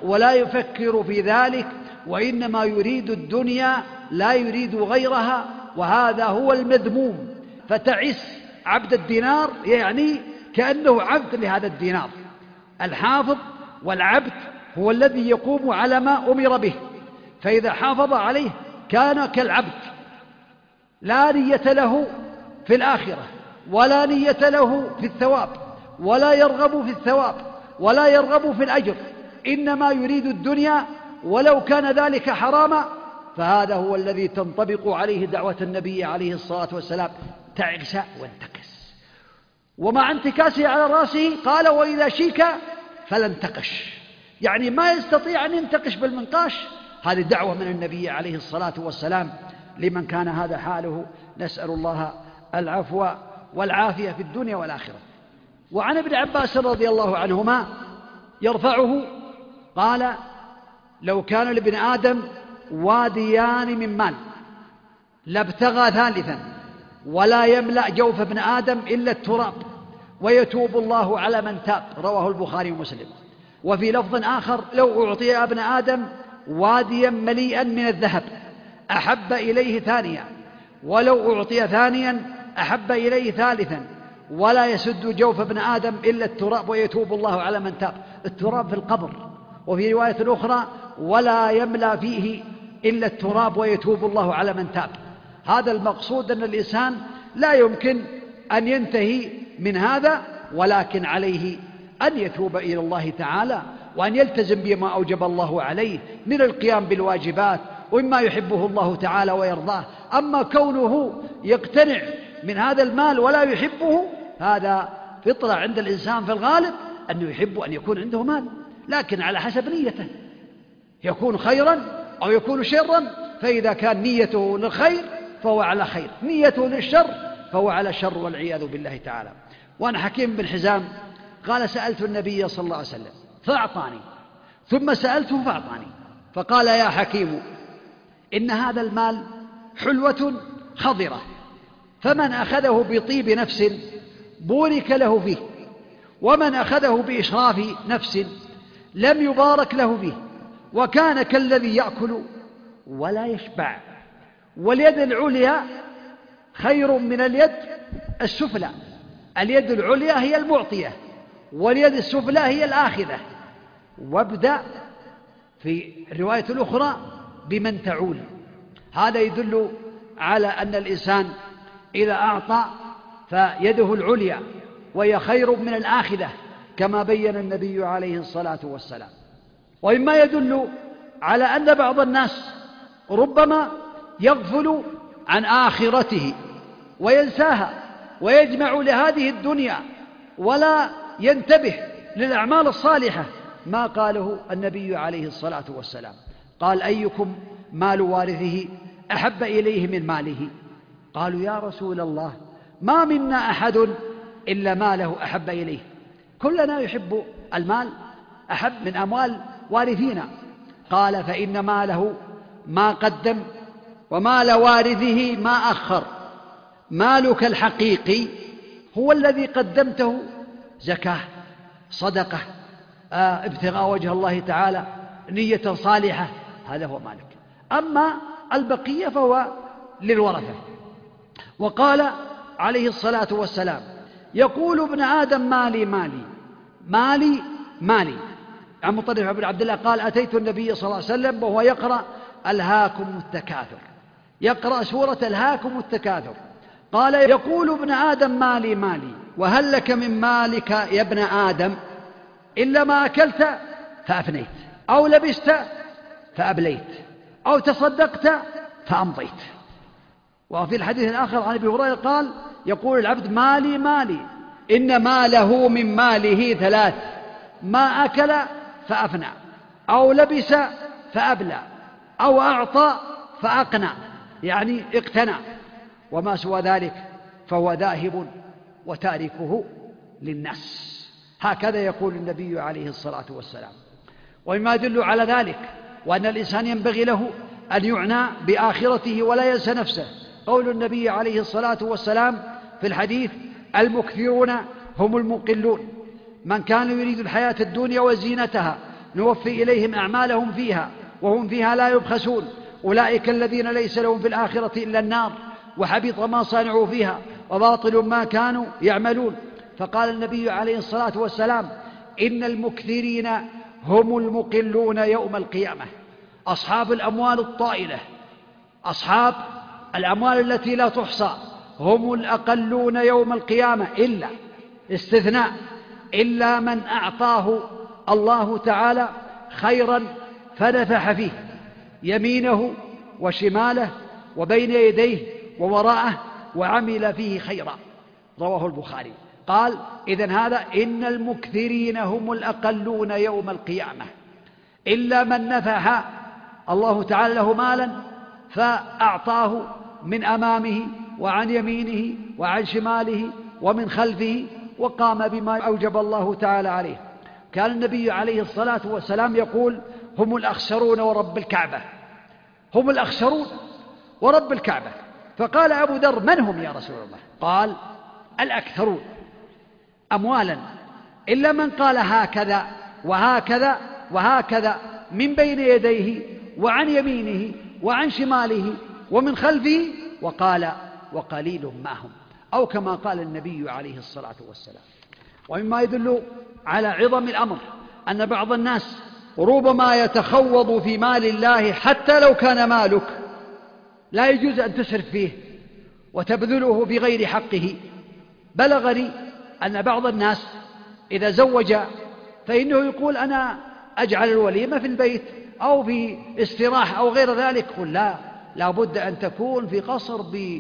ولا يفكر في ذلك، وإنما يريد الدنيا لا يريد غيرها، وهذا هو المذموم. فتعس عبد الدينار، يعني كأنه عبد لهذا الدينار. الحافظ والعبد هو الذي يقوم على ما أمر به، فإذا حافظ عليه كان كالعبد، لا نية له في الآخرة، ولا نية له في الثواب، ولا يرغب في الثواب، ولا يرغب في الأجر، إنما يريد الدنيا ولو كان ذلك حراما. فهذا هو الذي تنطبق عليه دعوة النبي عليه الصلاة والسلام: تعس وانتكس. ومع انتكاسه على رأسه قال: وإذا شيك فلا انتقش، يعني ما يستطيع أن ينتقش بالمنقاش. هذه دعوة من النبي عليه الصلاة والسلام لمن كان هذا حاله، نسأل الله العفو والعافية في الدنيا والآخرة. وعن ابن عباس رضي الله عنهما يرفعه قال: لو كان لابن آدم واديان من مال لابتغى ثالثا، ولا يملأ جوف ابن آدم إلا التراب، ويتوب الله على من تاب. رواه البخاري ومسلم. وفي لفظ آخر: لو أعطي ابن آدم واديا مليئا من الذهب أحب إليه ثانيا، ولو أعطي ثانيا أحب إليه ثالثا، ولا يسد جوف ابن آدم إلا التراب، ويتوب الله على من تاب. التراب في القبر. وفي رواية أخرى: ولا يملأ فيه إلا التراب، ويتوب الله على من تاب. هذا المقصود، أن الإنسان لا يمكن أن ينتهي من هذا، ولكن عليه أن يتوب إلى الله تعالى، وأن يلتزم بما أوجب الله عليه من القيام بالواجبات ومما يحبه الله تعالى ويرضاه. أما كونه يقتنع من هذا المال ولا يحبه، هذا فطرة عند الإنسان في الغالب أنه يحب أن يكون عنده مال، لكن على حسب نيته، يكون خيرا أو يكون شرا. فإذا كان نيته للخير فهو على خير، نيته للشر فهو على شر، والعياذ بالله تعالى. وأنا حكيم بن حزام قال: سألت النبي صلى الله عليه وسلم فأعطاني، ثم سألته فأعطاني، فقال: يا حكيم، إن هذا المال حلوة خضرة، فمن أخذه بطيب نفس بورك له فيه، ومن أخذه بإشراف نفس لم يبارك له فيه، وكان كالذي يأكل ولا يشبع. واليد العليا خير من اليد السفلى. اليد العليا هي المعطية، واليد السفلى هي الآخذة. وابدأ في الرواية الأخرى بمن تعول. هذا يدل على أن الإنسان إذا أعطى فيده العليا، وهي خير من الآخذة، كما بين النبي عليه الصلاة والسلام. ومما يدل على أن بعض الناس ربما يغفل عن آخرته وينساها، ويجمع لهذه الدنيا ولا ينتبه للأعمال الصالحة، ما قاله النبي عليه الصلاة والسلام. قال: أيكم مال وارثه أحب إليه من ماله؟ قالوا: يا رسول الله، ما منا أحد إلا ماله أحب إليه. كلنا يحب المال، أحب من أموال وارثينا. قال: فإن ماله ما قدم، ومال وارثه ما أخر. مالك الحقيقي هو الذي قدمته، زكاة، صدقة، ابتغاء وجه الله تعالى، نية صالحة، هذا هو مالك. أما البقية فهو للورثة. وقال عليه الصلاة والسلام: يقول ابن آدم مالي مالي مالي مالي. عن مطرف بن عبد الله قال: أتيت النبي صلى الله عليه وسلم وهو يقرأ ألهاكم التكاثر، يقرأ سورة ألهاكم التكاثر. قال: يقول ابن آدم مالي مالي، وهل لك من مالك يا ابن آدم إلا ما أكلت فأفنيت، أو لبست فأبليت، أو تصدقت فأمضيت. وفي الحديث الآخر عن أبي هريرة قال: يقول العبد مالي مالي، إن ماله من ماله ثلاث: ما أكل فأفنى، أو لبس فأبلى، أو أعطى فأقنى، يعني اقتنى، وما سوى ذلك فهو ذاهب وتاركه للناس. هكذا يقول النبي عليه الصلاة والسلام. ومما يدل على ذلك وأن الإنسان ينبغي له أن يعنى بآخرته ولا ينسى نفسه قول النبي عليه الصلاة والسلام في الحديث: المكثرون هم المقلون، من كان يريد الحياة الدنيا وزينتها نوفي إليهم أعمالهم فيها وهم فيها لا يبخسون. أولئك الذين ليس لهم في الآخرة إلا النار وحبط ما صنعوا فيها وباطل ما كانوا يعملون. فقال النبي عليه الصلاة والسلام: إن المكثرين هم المقلون يوم القيامة. أصحاب الأموال الطائلة، أصحاب الأموال التي لا تحصى، هم الأقلون يوم القيامة، إلا استثناء، إلا من أعطاه الله تعالى خيرا فنفح فيه يمينه وشماله وبين يديه ووراءه وعمل فيه خيرا. رواه البخاري. قال: إذن هذا إن المكثرين هم الأقلون يوم القيامة، إلا من نفح الله تعالى له مالا فأعطاه من أمامه وعن يمينه وعن شماله ومن خلفه وقام بما أوجب الله تعالى عليه. كان النبي عليه الصلاة والسلام يقول: هم الأخسرون ورب الكعبة، هم الأخسرون ورب الكعبة. فقال أبو ذر: من هم يا رسول الله؟ قال: الأكثرون أموالا، إلا من قال هكذا وهكذا وهكذا من بين يديه وعن يمينه وعن شماله ومن خلفه، وقال: وقليل ما هم، أو كما قال النبي عليه الصلاة والسلام. ومما يدل على عظم الأمر أن بعض الناس ربما يتخوض في مال الله حتى لو كان مالك لا يجوز أن تسرف فيه وتبذله بغير حقه. بلغني أن بعض الناس إذا زوج فإنه يقول: أنا أجعل الوليمة في البيت أو في استراحة أو غير ذلك. قل: لا بد أن تكون في قصر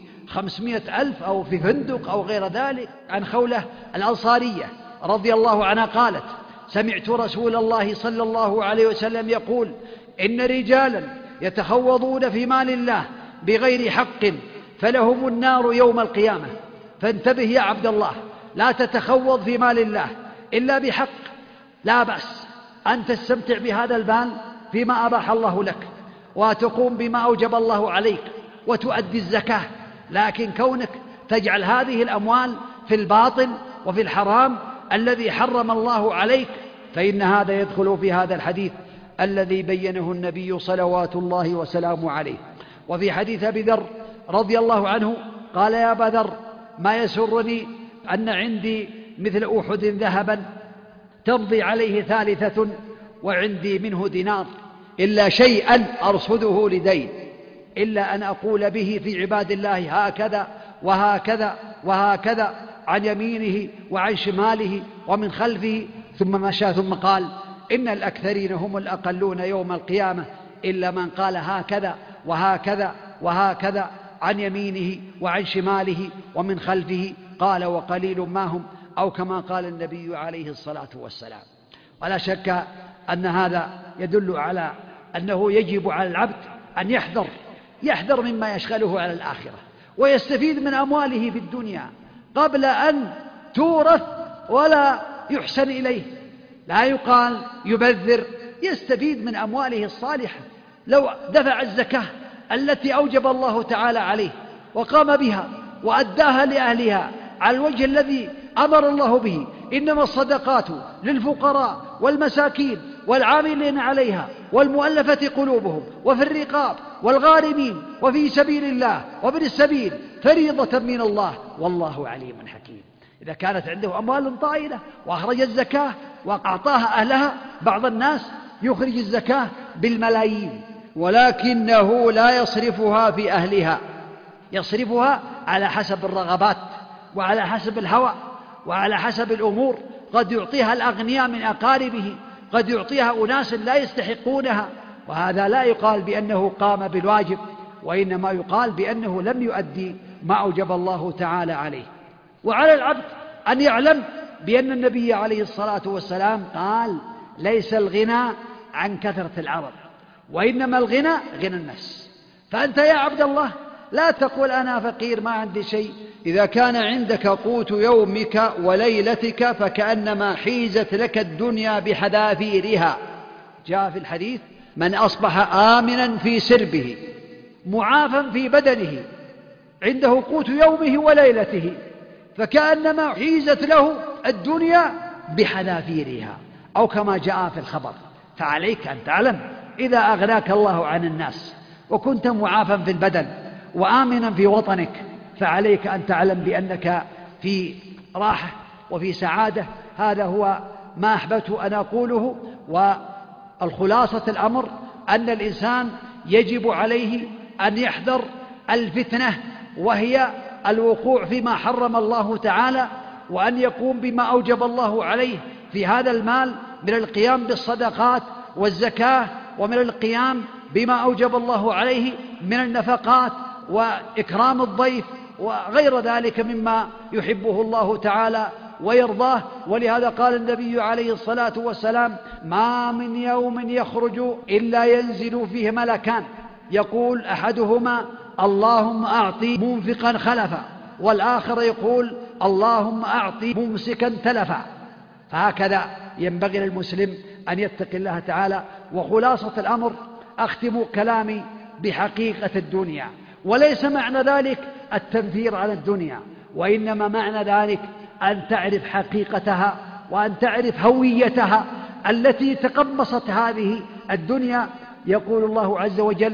ب500,000 أو في فندق أو غير ذلك. عن خولة الأنصارية رضي الله عنها قالت: سمعت رسول الله صلى الله عليه وسلم يقول: إن رجالا يتخوضون في مال الله بغير حق فلهم النار يوم القيامة. فانتبه يا عبد الله، لا تتخوض في مال الله إلا بحق. لا بأس أن تستمتع بهذا المال فيما أباح الله لك وتقوم بما أوجب الله عليك وتؤدي الزكاة، لكن كونك تجعل هذه الأموال في الباطل وفي الحرام الذي حرم الله عليك، فإن هذا يدخل في هذا الحديث الذي بينه النبي صلوات الله وسلامه عليه. وفي حديث أبي ذر رضي الله عنه قال: يا أبا ذر، ما يسرني أن عندي مثل أحد ذهبا تمضي عليه ثالثة وعندي منه دينار، إلا شيئا أرصده لدين، إلا أن أقول به في عباد الله هكذا وهكذا وهكذا عن يمينه وعن شماله ومن خلفه. ثم مشى ثم قال: إن الأكثرين هم الأقلون يوم القيامة، إلا من قال هكذا وهكذا وهكذا عن يمينه وعن شماله ومن خلفه. قال: وقليل ما هم، أو كما قال النبي عليه الصلاة والسلام. ولا شك أن هذا يدل على أنه يجب على العبد أن يحذر مما يشغله على الآخرة ويستفيد من أمواله في الدنيا قبل أن تورث ولا يحسن إليه. لا يقال يبذر، يستفيد من أمواله الصالحة. لو دفع الزكاة التي أوجب الله تعالى عليه وقام بها وأداها لأهلها على الوجه الذي أمر الله به: إنما الصدقات للفقراء والمساكين والعاملين عليها والمؤلفة قلوبهم وفي الرقاب والغارمين وفي سبيل الله وابن السبيل فريضة من الله والله عليم حكيم. إذا كانت عنده أموال طائلة وأخرج الزكاة وأعطاها أهلها، بعض الناس يخرج الزكاة بالملايين ولكنه لا يصرفها في أهلها، يصرفها على حسب الرغبات وعلى حسب الهوى وعلى حسب الأمور. قد يعطيها الأغنياء من أقاربه، قد يعطيها أناس لا يستحقونها، وهذا لا يقال بأنه قام بالواجب، وإنما يقال بأنه لم يؤدي ما أوجب الله تعالى عليه. وعلى العبد أن يعلم بأن النبي عليه الصلاة والسلام قال: ليس الغنى عن كثرة العرض، وإنما الغنى غنى النفس. فأنت يا عبد الله لا تقول: أنا فقير ما عندي شيء. إذا كان عندك قوت يومك وليلتك فكأنما حيزت لك الدنيا بحذافيرها. جاء في الحديث: من أصبح آمنا في سربه معافا في بدنه عنده قوت يومه وليلته فكأنما حيزت له الدنيا بحذافيرها، أو كما جاء في الخبر. فعليك أن تعلم إذا أغناك الله عن الناس وكنت معافا في البدن وآمنا في وطنك، فعليك أن تعلم بأنك في راحة وفي سعادة. هذا هو ما أحببت أن أقوله. والخلاصة الأمر أن الإنسان يجب عليه أن يحذر الفتنة، وهي الوقوع فيما حرم الله تعالى، وأن يقوم بما أوجب الله عليه في هذا المال من القيام بالصدقات والزكاة، ومن القيام بما أوجب الله عليه من النفقات وإكرام الضيف وغير ذلك مما يحبه الله تعالى ويرضاه. ولهذا قال النبي عليه الصلاة والسلام: ما من يوم يخرج إلا ينزل فيه ملكان، يقول أحدهما: اللهم أعطي منفقا خلفا، والآخر يقول: اللهم أعطي ممسكا تلفا. فهكذا ينبغي للمسلم أن يتقي الله تعالى. وخلاصة الأمر، أختم كلامي بحقيقة الدنيا، وليس معنى ذلك التنفير على الدنيا، وإنما معنى ذلك أن تعرف حقيقتها وأن تعرف هويتها التي تقمصت هذه الدنيا. يقول الله عز وجل: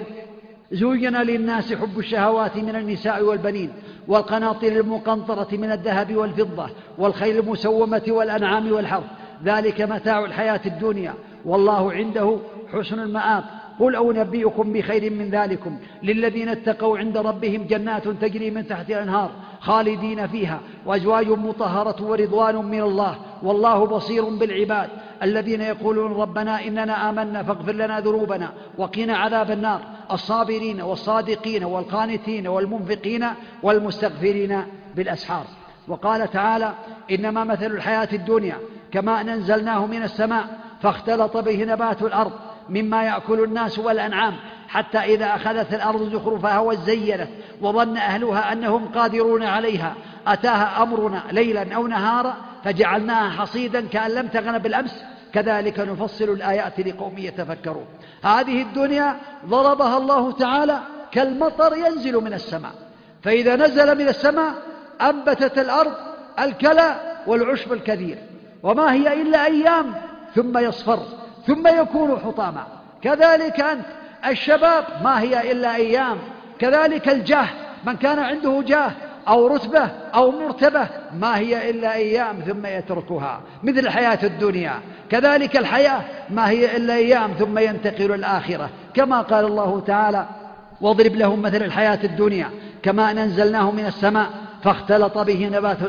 زين للناس حب الشهوات من النساء والبنين والقناطير المقنطرة من الذهب والفضة والخيل المسومة والأنعام والحرث، ذلك متاع الحياة الدنيا والله عنده حسن المآب. قل أنبئكم بخير من ذلكم للذين اتقوا عند ربهم جنات تجري من تحتها الأنهار خالدين فيها وأزواج مطهرة ورضوان من الله والله بصير بالعباد. الذين يقولون: ربنا إننا آمنا فاغفر لنا ذنوبنا وقنا عذاب النار. الصابرين والصادقين والقانتين والمنفقين والمستغفرين بالأسحار. وقال تعالى: إنما مثل الحياة الدنيا كما أنزلناه من السماء فاختلط به نبات الأرض مما يأكل الناس والأنعام حتى إذا أخذت الأرض زخرفها وزينت وظن أهلها أنهم قادرون عليها أتاها أمرنا ليلا أو نهارا فجعلناها حصيدا كأن لم تغن بالأمس كذلك نفصل الآيات لقوم يتفكرون. هذه الدنيا ضربها الله تعالى كالمطر ينزل من السماء، فإذا نزل من السماء أنبتت الأرض الكلى والعشب الكثير، وما هي إلا أيام ثم يصفر ثم يكون حطاما. كذلك أنت الشباب ما هي إلا أيام، كذلك الجاه، من كان عنده جاه أو رتبة أو مرتبة ما هي إلا أيام ثم يتركها، مثل الحياة الدنيا. كذلك الحياة ما هي إلا أيام ثم ينتقل الآخرة، كما قال الله تعالى: واضرب لهم مثل الحياة الدنيا كما أنزلناه من السماء فاختلط به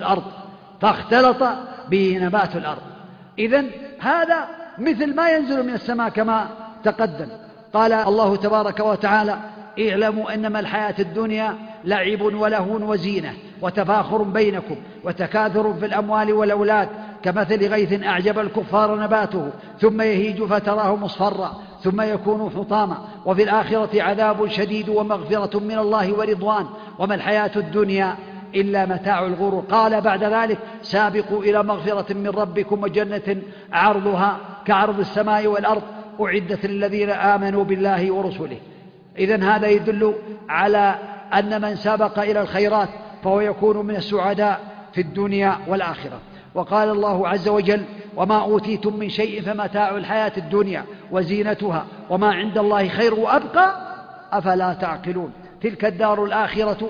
نبات الأرض. إذن هذا مثل ما ينزل من السماء كما تقدم. قال الله تبارك وتعالى: اعلموا أنما الحياة الدنيا لعب ولهو وزينة وتفاخر بينكم وتكاثر في الأموال والأولاد كمثل غيث أعجب الكفار نباته ثم يهيج فتراه مصفرا ثم يكون حطاما وفي الآخرة عذاب شديد ومغفرة من الله ورضوان وما الحياة الدنيا إلا متاع الغرور. قال بعد ذلك: سابقوا إلى مغفرة من ربكم وجنة عرضها كعرض السماء والأرض أعدت للذين آمنوا بالله ورسله. إذن هذا يدل على أن من سابق إلى الخيرات فهو يكون من السعداء في الدنيا والآخرة. وقال الله عز وجل: وما أوتيتم من شيء فمتاع الحياة الدنيا وزينتها وما عند الله خير وأبقى أفلا تعقلون. تلك الدار الآخرة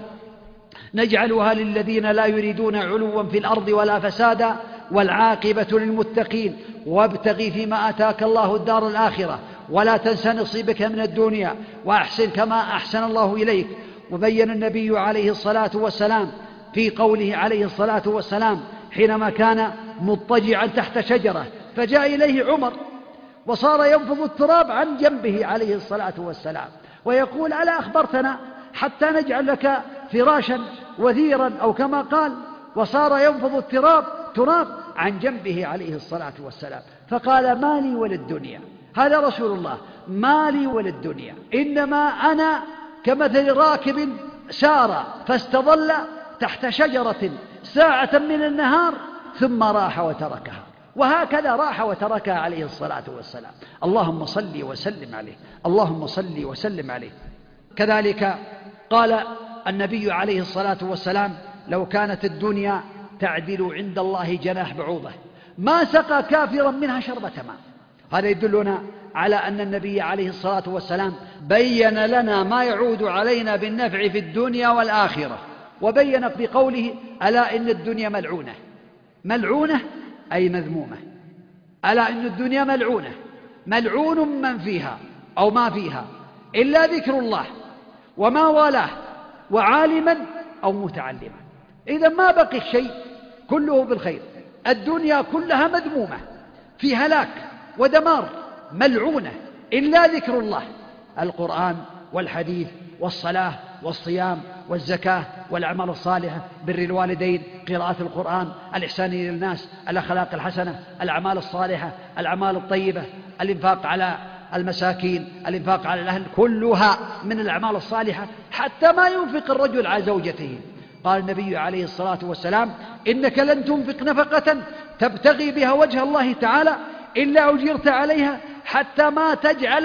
نجعلها للذين لا يريدون علوا في الأرض ولا فسادا والعاقبة للمتقين وابتغ فيما آتاك الله الدار الآخرة ولا تنس نصيبك من الدنيا وأحسن كما أحسن الله إليك. وبين النبي عليه الصلاة والسلام في قوله عليه الصلاة والسلام حينما كان مضطجعا تحت شجرة فجاء إليه عمر وصار ينفض التراب عن جنبه عليه الصلاة والسلام ويقول: ألا أخبرتنا حتى نجعل لك فراشا وثيرا، أو كما قال، وصار ينفض التراب عن جنبه عليه الصلاة والسلام. فقال: ما لي وللدنيا، هذا رسول الله، ما لي وللدنيا، إنما أنا كمثل راكب سار فاستظل تحت شجرة ساعة من النهار ثم راح وتركها. وهكذا راح وتركها عليه الصلاة والسلام. اللهم صل وسلم عليه، اللهم صل وسلم عليه. كذلك قال النبي عليه الصلاة والسلام: لو كانت الدنيا تعدل عند الله جناح بعوضة ما سقى كافرا منها شربة ماء. هذا يدلنا على أن النبي عليه الصلاة والسلام بين لنا ما يعود علينا بالنفع في الدنيا والآخرة، وبين بقوله: ألا إن الدنيا ملعونة. ملعونة أي مذمومة. ألا إن الدنيا ملعونة، ملعون من فيها أو ما فيها إلا ذكر الله وما والاه وعالما أو متعلما. إذا ما بقي شيء، كله بالخير. الدنيا كلها مذمومة، في هلاك ودمار، ملعونة إلا ذكر الله، القرآن والحديث والصلاة والصيام والزكاة والأعمال الصالحة، بر الوالدين، قراءة القرآن، الإحسان إلى الناس، الأخلاق الحسنة، الأعمال الصالحة، الأعمال الطيبة، الإنفاق على المساكين، الإنفاق على الأهل، كلها من الأعمال الصالحة، حتى ما ينفق الرجل على زوجته. قال النبي عليه الصلاة والسلام: إنك لن تنفق نفقة تبتغي بها وجه الله تعالى إلا أجرت عليها حتى ما تجعل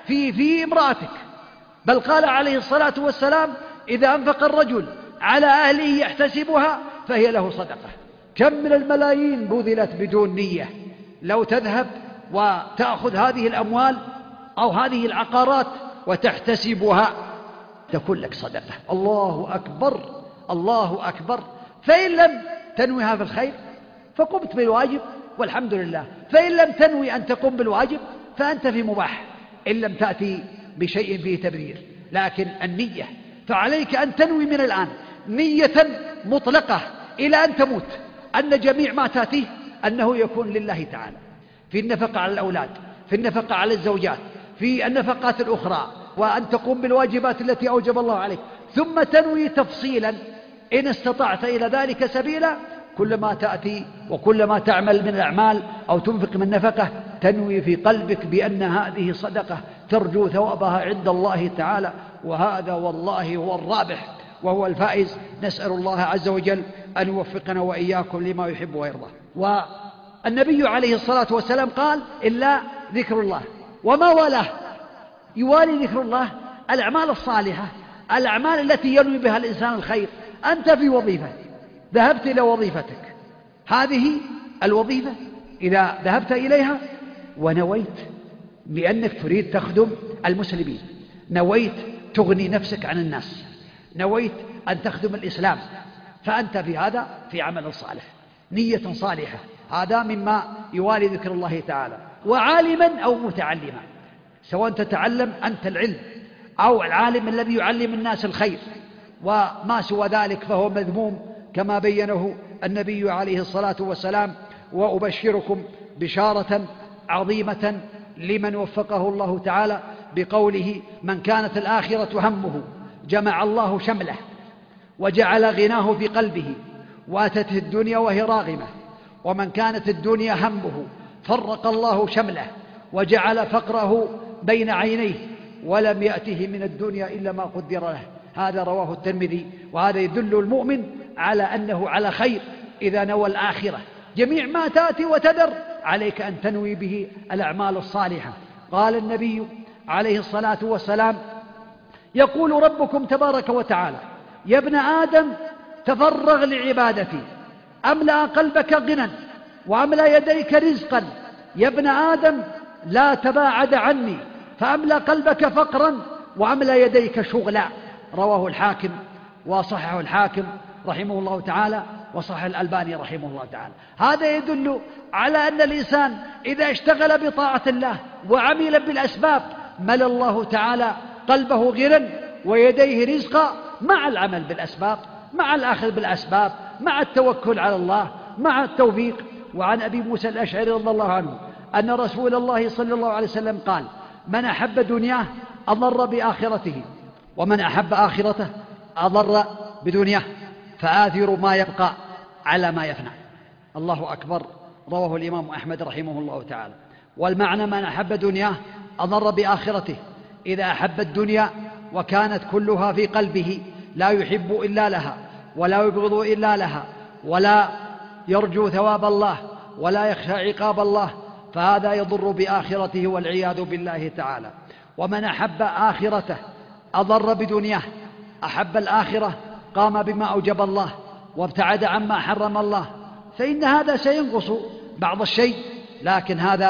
في امرأتك. بل قال عليه الصلاة والسلام: إذا أنفق الرجل على أهله يحتسبها فهي له صدقة. كم من الملايين بذلت بدون نية، لو تذهب وتأخذ هذه الأموال أو هذه العقارات وتحتسبها تكون لك صدقة. الله أكبر، الله أكبر. فإن لم تنويها في الخير فقمت بالواجب والحمد لله، فإن لم تنوي أن تقوم بالواجب فأنت في مباح، إن لم تأتي بشيء فيه تبرير. لكن النية، فعليك أن تنوي من الآن نية مطلقة إلى أن تموت أن جميع ما تأتيه أنه يكون لله تعالى، في النفقة على الأولاد، في النفقة على الزوجات، في النفقات الأخرى، وأن تقوم بالواجبات التي أوجب الله عليك، ثم تنوي تفصيلا إن استطعت إلى ذلك سبيلا. كل ما تأتي وكل ما تعمل من الأعمال أو تنفق من نفقة تنوي في قلبك بأن هذه صدقة ترجو ثوابها عند الله تعالى، وهذا والله هو الرابح وهو الفائز. نسأل الله عز وجل أن يوفقنا وإياكم لما يحب ويرضى. والنبي عليه الصلاة والسلام قال: إلا ذكر الله وما والاه. يوالي ذكر الله الأعمال الصالحة، الأعمال التي ينوي بها الإنسان الخير. أنت في وظيفة، ذهبت إلى وظيفتك، هذه الوظيفة إذا ذهبت إليها ونويت بأنك تريد تخدم المسلمين، نويت تغني نفسك عن الناس، نويت أن تخدم الإسلام، فأنت في هذا في عمل صالح، نية صالحة. هذا مما يوالي ذكر الله تعالى. وعالما أو متعلما، سواء تتعلم أنت العلم أو العالم الذي يعلم الناس الخير، وما سوى ذلك فهو مذموم كما بينه النبي عليه الصلاة والسلام. وأبشركم بشارة عظيمة لمن وفقه الله تعالى بقوله: من كانت الآخرة همه جمع الله شمله وجعل غناه في قلبه وأتته الدنيا وهي راغمة، ومن كانت الدنيا همه فرق الله شمله وجعل فقره بين عينيه ولم يأته من الدنيا إلا ما قدر له. هذا رواه الترمذي. وهذا يدل المؤمن على أنه على خير إذا نوى الآخرة. جميع ما تأتي وتذر عليك أن تنوي به الأعمال الصالحة. قال النبي عليه الصلاة والسلام: يقول ربكم تبارك وتعالى: يا ابن آدم تفرغ لعبادتي أملأ قلبك غنى وأملأ يديك رزقا، يا ابن آدم لا تباعد عني فأملأ قلبك فقرا وأملأ يديك شغلا. رواه الحاكم وصححه الحاكم رحمه الله تعالى، وصحح الألباني رحمه الله تعالى. هذا يدل على أن الإنسان إذا اشتغل بطاعة الله وعمل بالأسباب ملأ الله تعالى قلبه غنى ويديه رزقا، مع العمل بالأسباب، مع الأخذ بالأسباب، مع التوكل على الله، مع التوفيق. وعن أبي موسى الأشعري رضي الله عنه أن رسول الله صلى الله عليه وسلم قال: من أحب دنياه أضر بآخرته، ومن أحب آخرته أضر بدنياه، فآثر ما يبقى على ما يفنى. الله أكبر. رواه الإمام أحمد رحمه الله تعالى. والمعنى: من أحب دنياه أضر بآخرته، إذا أحب الدنيا وكانت كلها في قلبه لا يحب إلا لها ولا يبغض إلا لها ولا يرجو ثواب الله ولا يخشى عقاب الله، فهذا يضر بآخرته والعياذ بالله تعالى. ومن أحب آخرته أضر بدنياه، أحب الآخرة قام بما أوجب الله وابتعد عما حرم الله، فإن هذا سينقص بعض الشيء، لكن هذا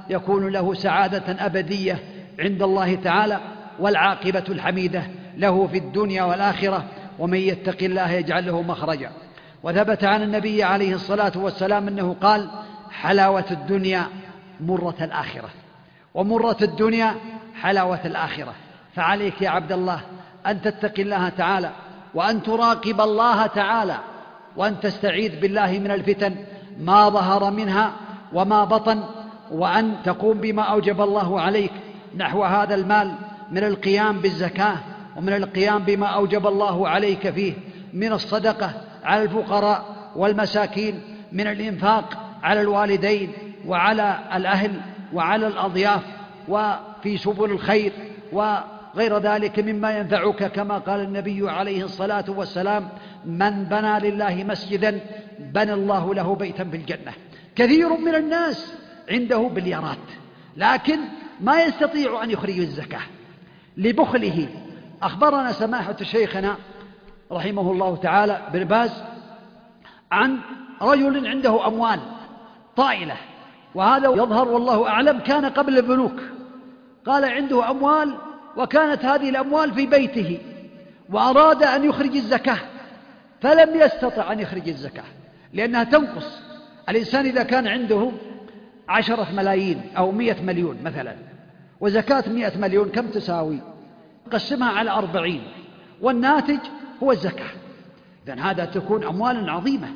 يكون له سعادة أبدية عند الله تعالى، والعاقبة الحميدة له في الدنيا والآخرة. ومن يتق الله يجعل له مخرجا. وثبت عن النبي عليه الصلاة والسلام أنه قال: حلاوة الدنيا مرة الآخرة، ومرة الدنيا حلاوة الآخرة. فعليك يا عبد الله أن تتقي الله تعالى، وأن تراقب الله تعالى، وأن تستعيذ بالله من الفتن ما ظهر منها وما بطن، وأن تقوم بما أوجب الله عليك نحو هذا المال من القيام بالزكاة، ومن القيام بما أوجب الله عليك فيه من الصدقة على الفقراء والمساكين، من الإنفاق على الوالدين وعلى الأهل وعلى الأضياف وفي سبل الخير وغير ذلك مما ينفعك، كما قال النبي عليه الصلاة والسلام: من بنى لله مسجدا بنى الله له بيتا في الجنة. كثير من الناس عنده بليارات لكن ما يستطيع أن يخرج الزكاة لبخله. أخبرنا سماحة شيخنا رحمه الله تعالى بن باز عن رجل عنده أموال طائلة، وهذا يظهر والله أعلم كان قبل البنوك. قال عنده أموال وكانت هذه الأموال في بيته، وأراد أن يخرج الزكاة فلم يستطع أن يخرج الزكاة لأنها تنقص. الإنسان إذا كان عنده 10 ملايين أو 100 مليون مثلا، وزكاة 100 مليون كم تساوي؟ قسمها على 40 والناتج هو الزكاة. إذن هذا تكون أموال عظيمة،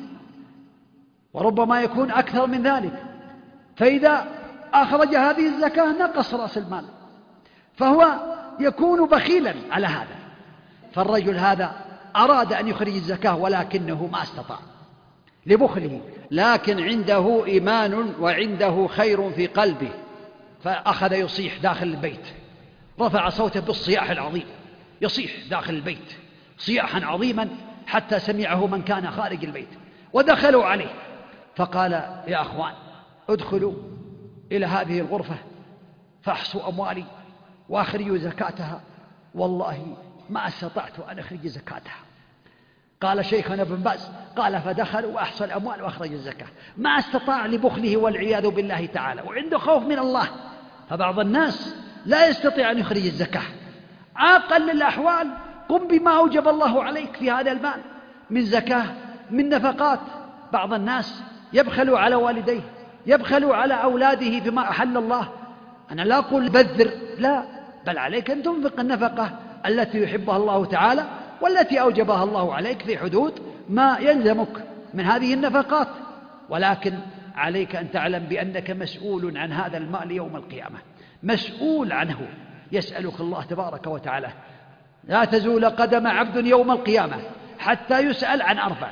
وربما يكون أكثر من ذلك. فإذا أخرج هذه الزكاة نقص رأس المال، فهو يكون بخيلا على هذا. فالرجل هذا أراد أن يخرج الزكاة ولكنه ما استطاع لبخله، لكن عنده إيمان وعنده خير في قلبه، فأخذ يصيح داخل البيت، رفع صوته بالصياح العظيم، يصيح داخل البيت صياحا عظيما حتى سمعه من كان خارج البيت، ودخلوا عليه فقال: يا أخوان، ادخلوا إلى هذه الغرفة فاحصوا أموالي وأخرجوا زكاتها، والله ما استطعت أن أخرج زكاتها. قال شيخنا ابن باز: قال فدخلوا وأحصى الأموال وأخرج الزكاة، ما استطاع لبخله والعياذ بالله تعالى، وعنده خوف من الله. فبعض الناس لا يستطيع أن يخرج الزكاة. أقل الأحوال قم بما أوجب الله عليك في هذا المال من زكاة، من نفقات. بعض الناس يبخل على والديه، يبخل على أولاده بما أحل الله. أنا لا أقول بذر، لا، بل عليك أن تنفق النفقة التي يحبها الله تعالى والتي أوجبها الله عليك في حدود ما يلزمك من هذه النفقات. ولكن عليك أن تعلم بأنك مسؤول عن هذا المال يوم القيامة، مسؤول عنه، يسألك الله تبارك وتعالى. لا تزول قدم عبد يوم القيامة حتى يسأل عن 4: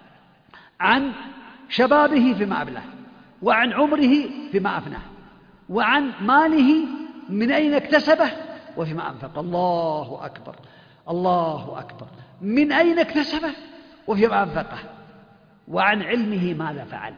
عن شبابه فيما أبلاه، وعن عمره فيما أفناه، وعن ماله من أين اكتسبه وفيما أنفق. الله أكبر، الله أكبر. من أين اكتسبه وفيما أنفقه، وعن علمه ماذا فعل.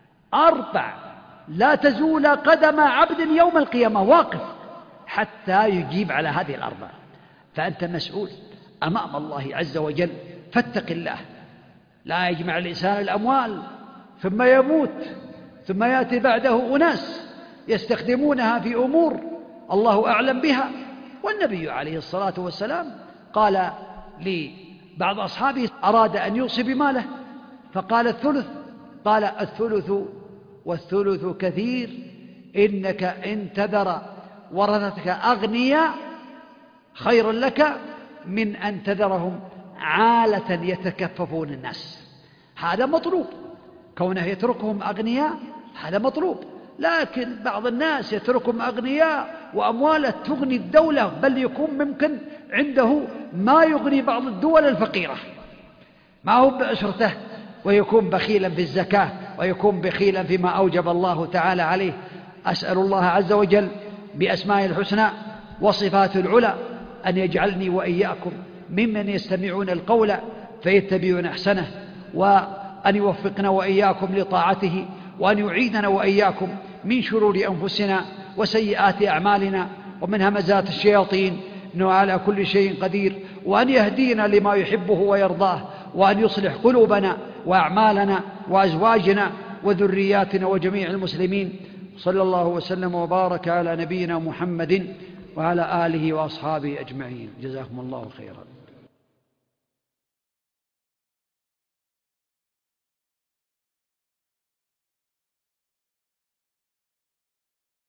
4 لا تزول قدم عبد يوم القيامة واقف حتى يجيب على هذه 4. فأنت مسؤول أمام الله عز وجل، فاتق الله. لا يجمع الإنسان الأموال ثم يموت، ثم يأتي بعده أناس يستخدمونها في أمور الله أعلم بها. والنبي عليه الصلاة والسلام قال لبعض أصحابه أراد أن يوصي بماله فقال: الثلث. قال: الثلث والثلث كثير، إنك إن تذر ورثتك أغنياء خير لك من أن تذرهم عالة يتكففون الناس. هذا مطلوب، كونه يتركهم أغنياء هذا مطلوب. لكن بعض الناس يتركهم أغنياء وأمواله تغني الدولة، بل يكون ممكن عنده ما يغني بعض الدول الفقيرة، ما هو بأسرته، ويكون بخيلا في الزكاة، ويكون بخيلا فيما أوجب الله تعالى عليه. أسأل الله عز وجل بأسماء الحسنى وصفات العلى أن يجعلني وإياكم ممن يستمعون القول فيتبعون أحسنه، وأن يوفقنا وإياكم لطاعته، وأن يعيدنا وإياكم من شرور أنفسنا وسيئات أعمالنا ومن همزات الشياطين، إنه على كل شيء قدير، وأن يهدينا لما يحبه ويرضاه، وأن يصلح قلوبنا وأعمالنا وأزواجنا وذرياتنا وجميع المسلمين. صلى الله وسلم وبارك على نبينا محمد وعلى آله وأصحابه أجمعين. جزاكم الله خيرا.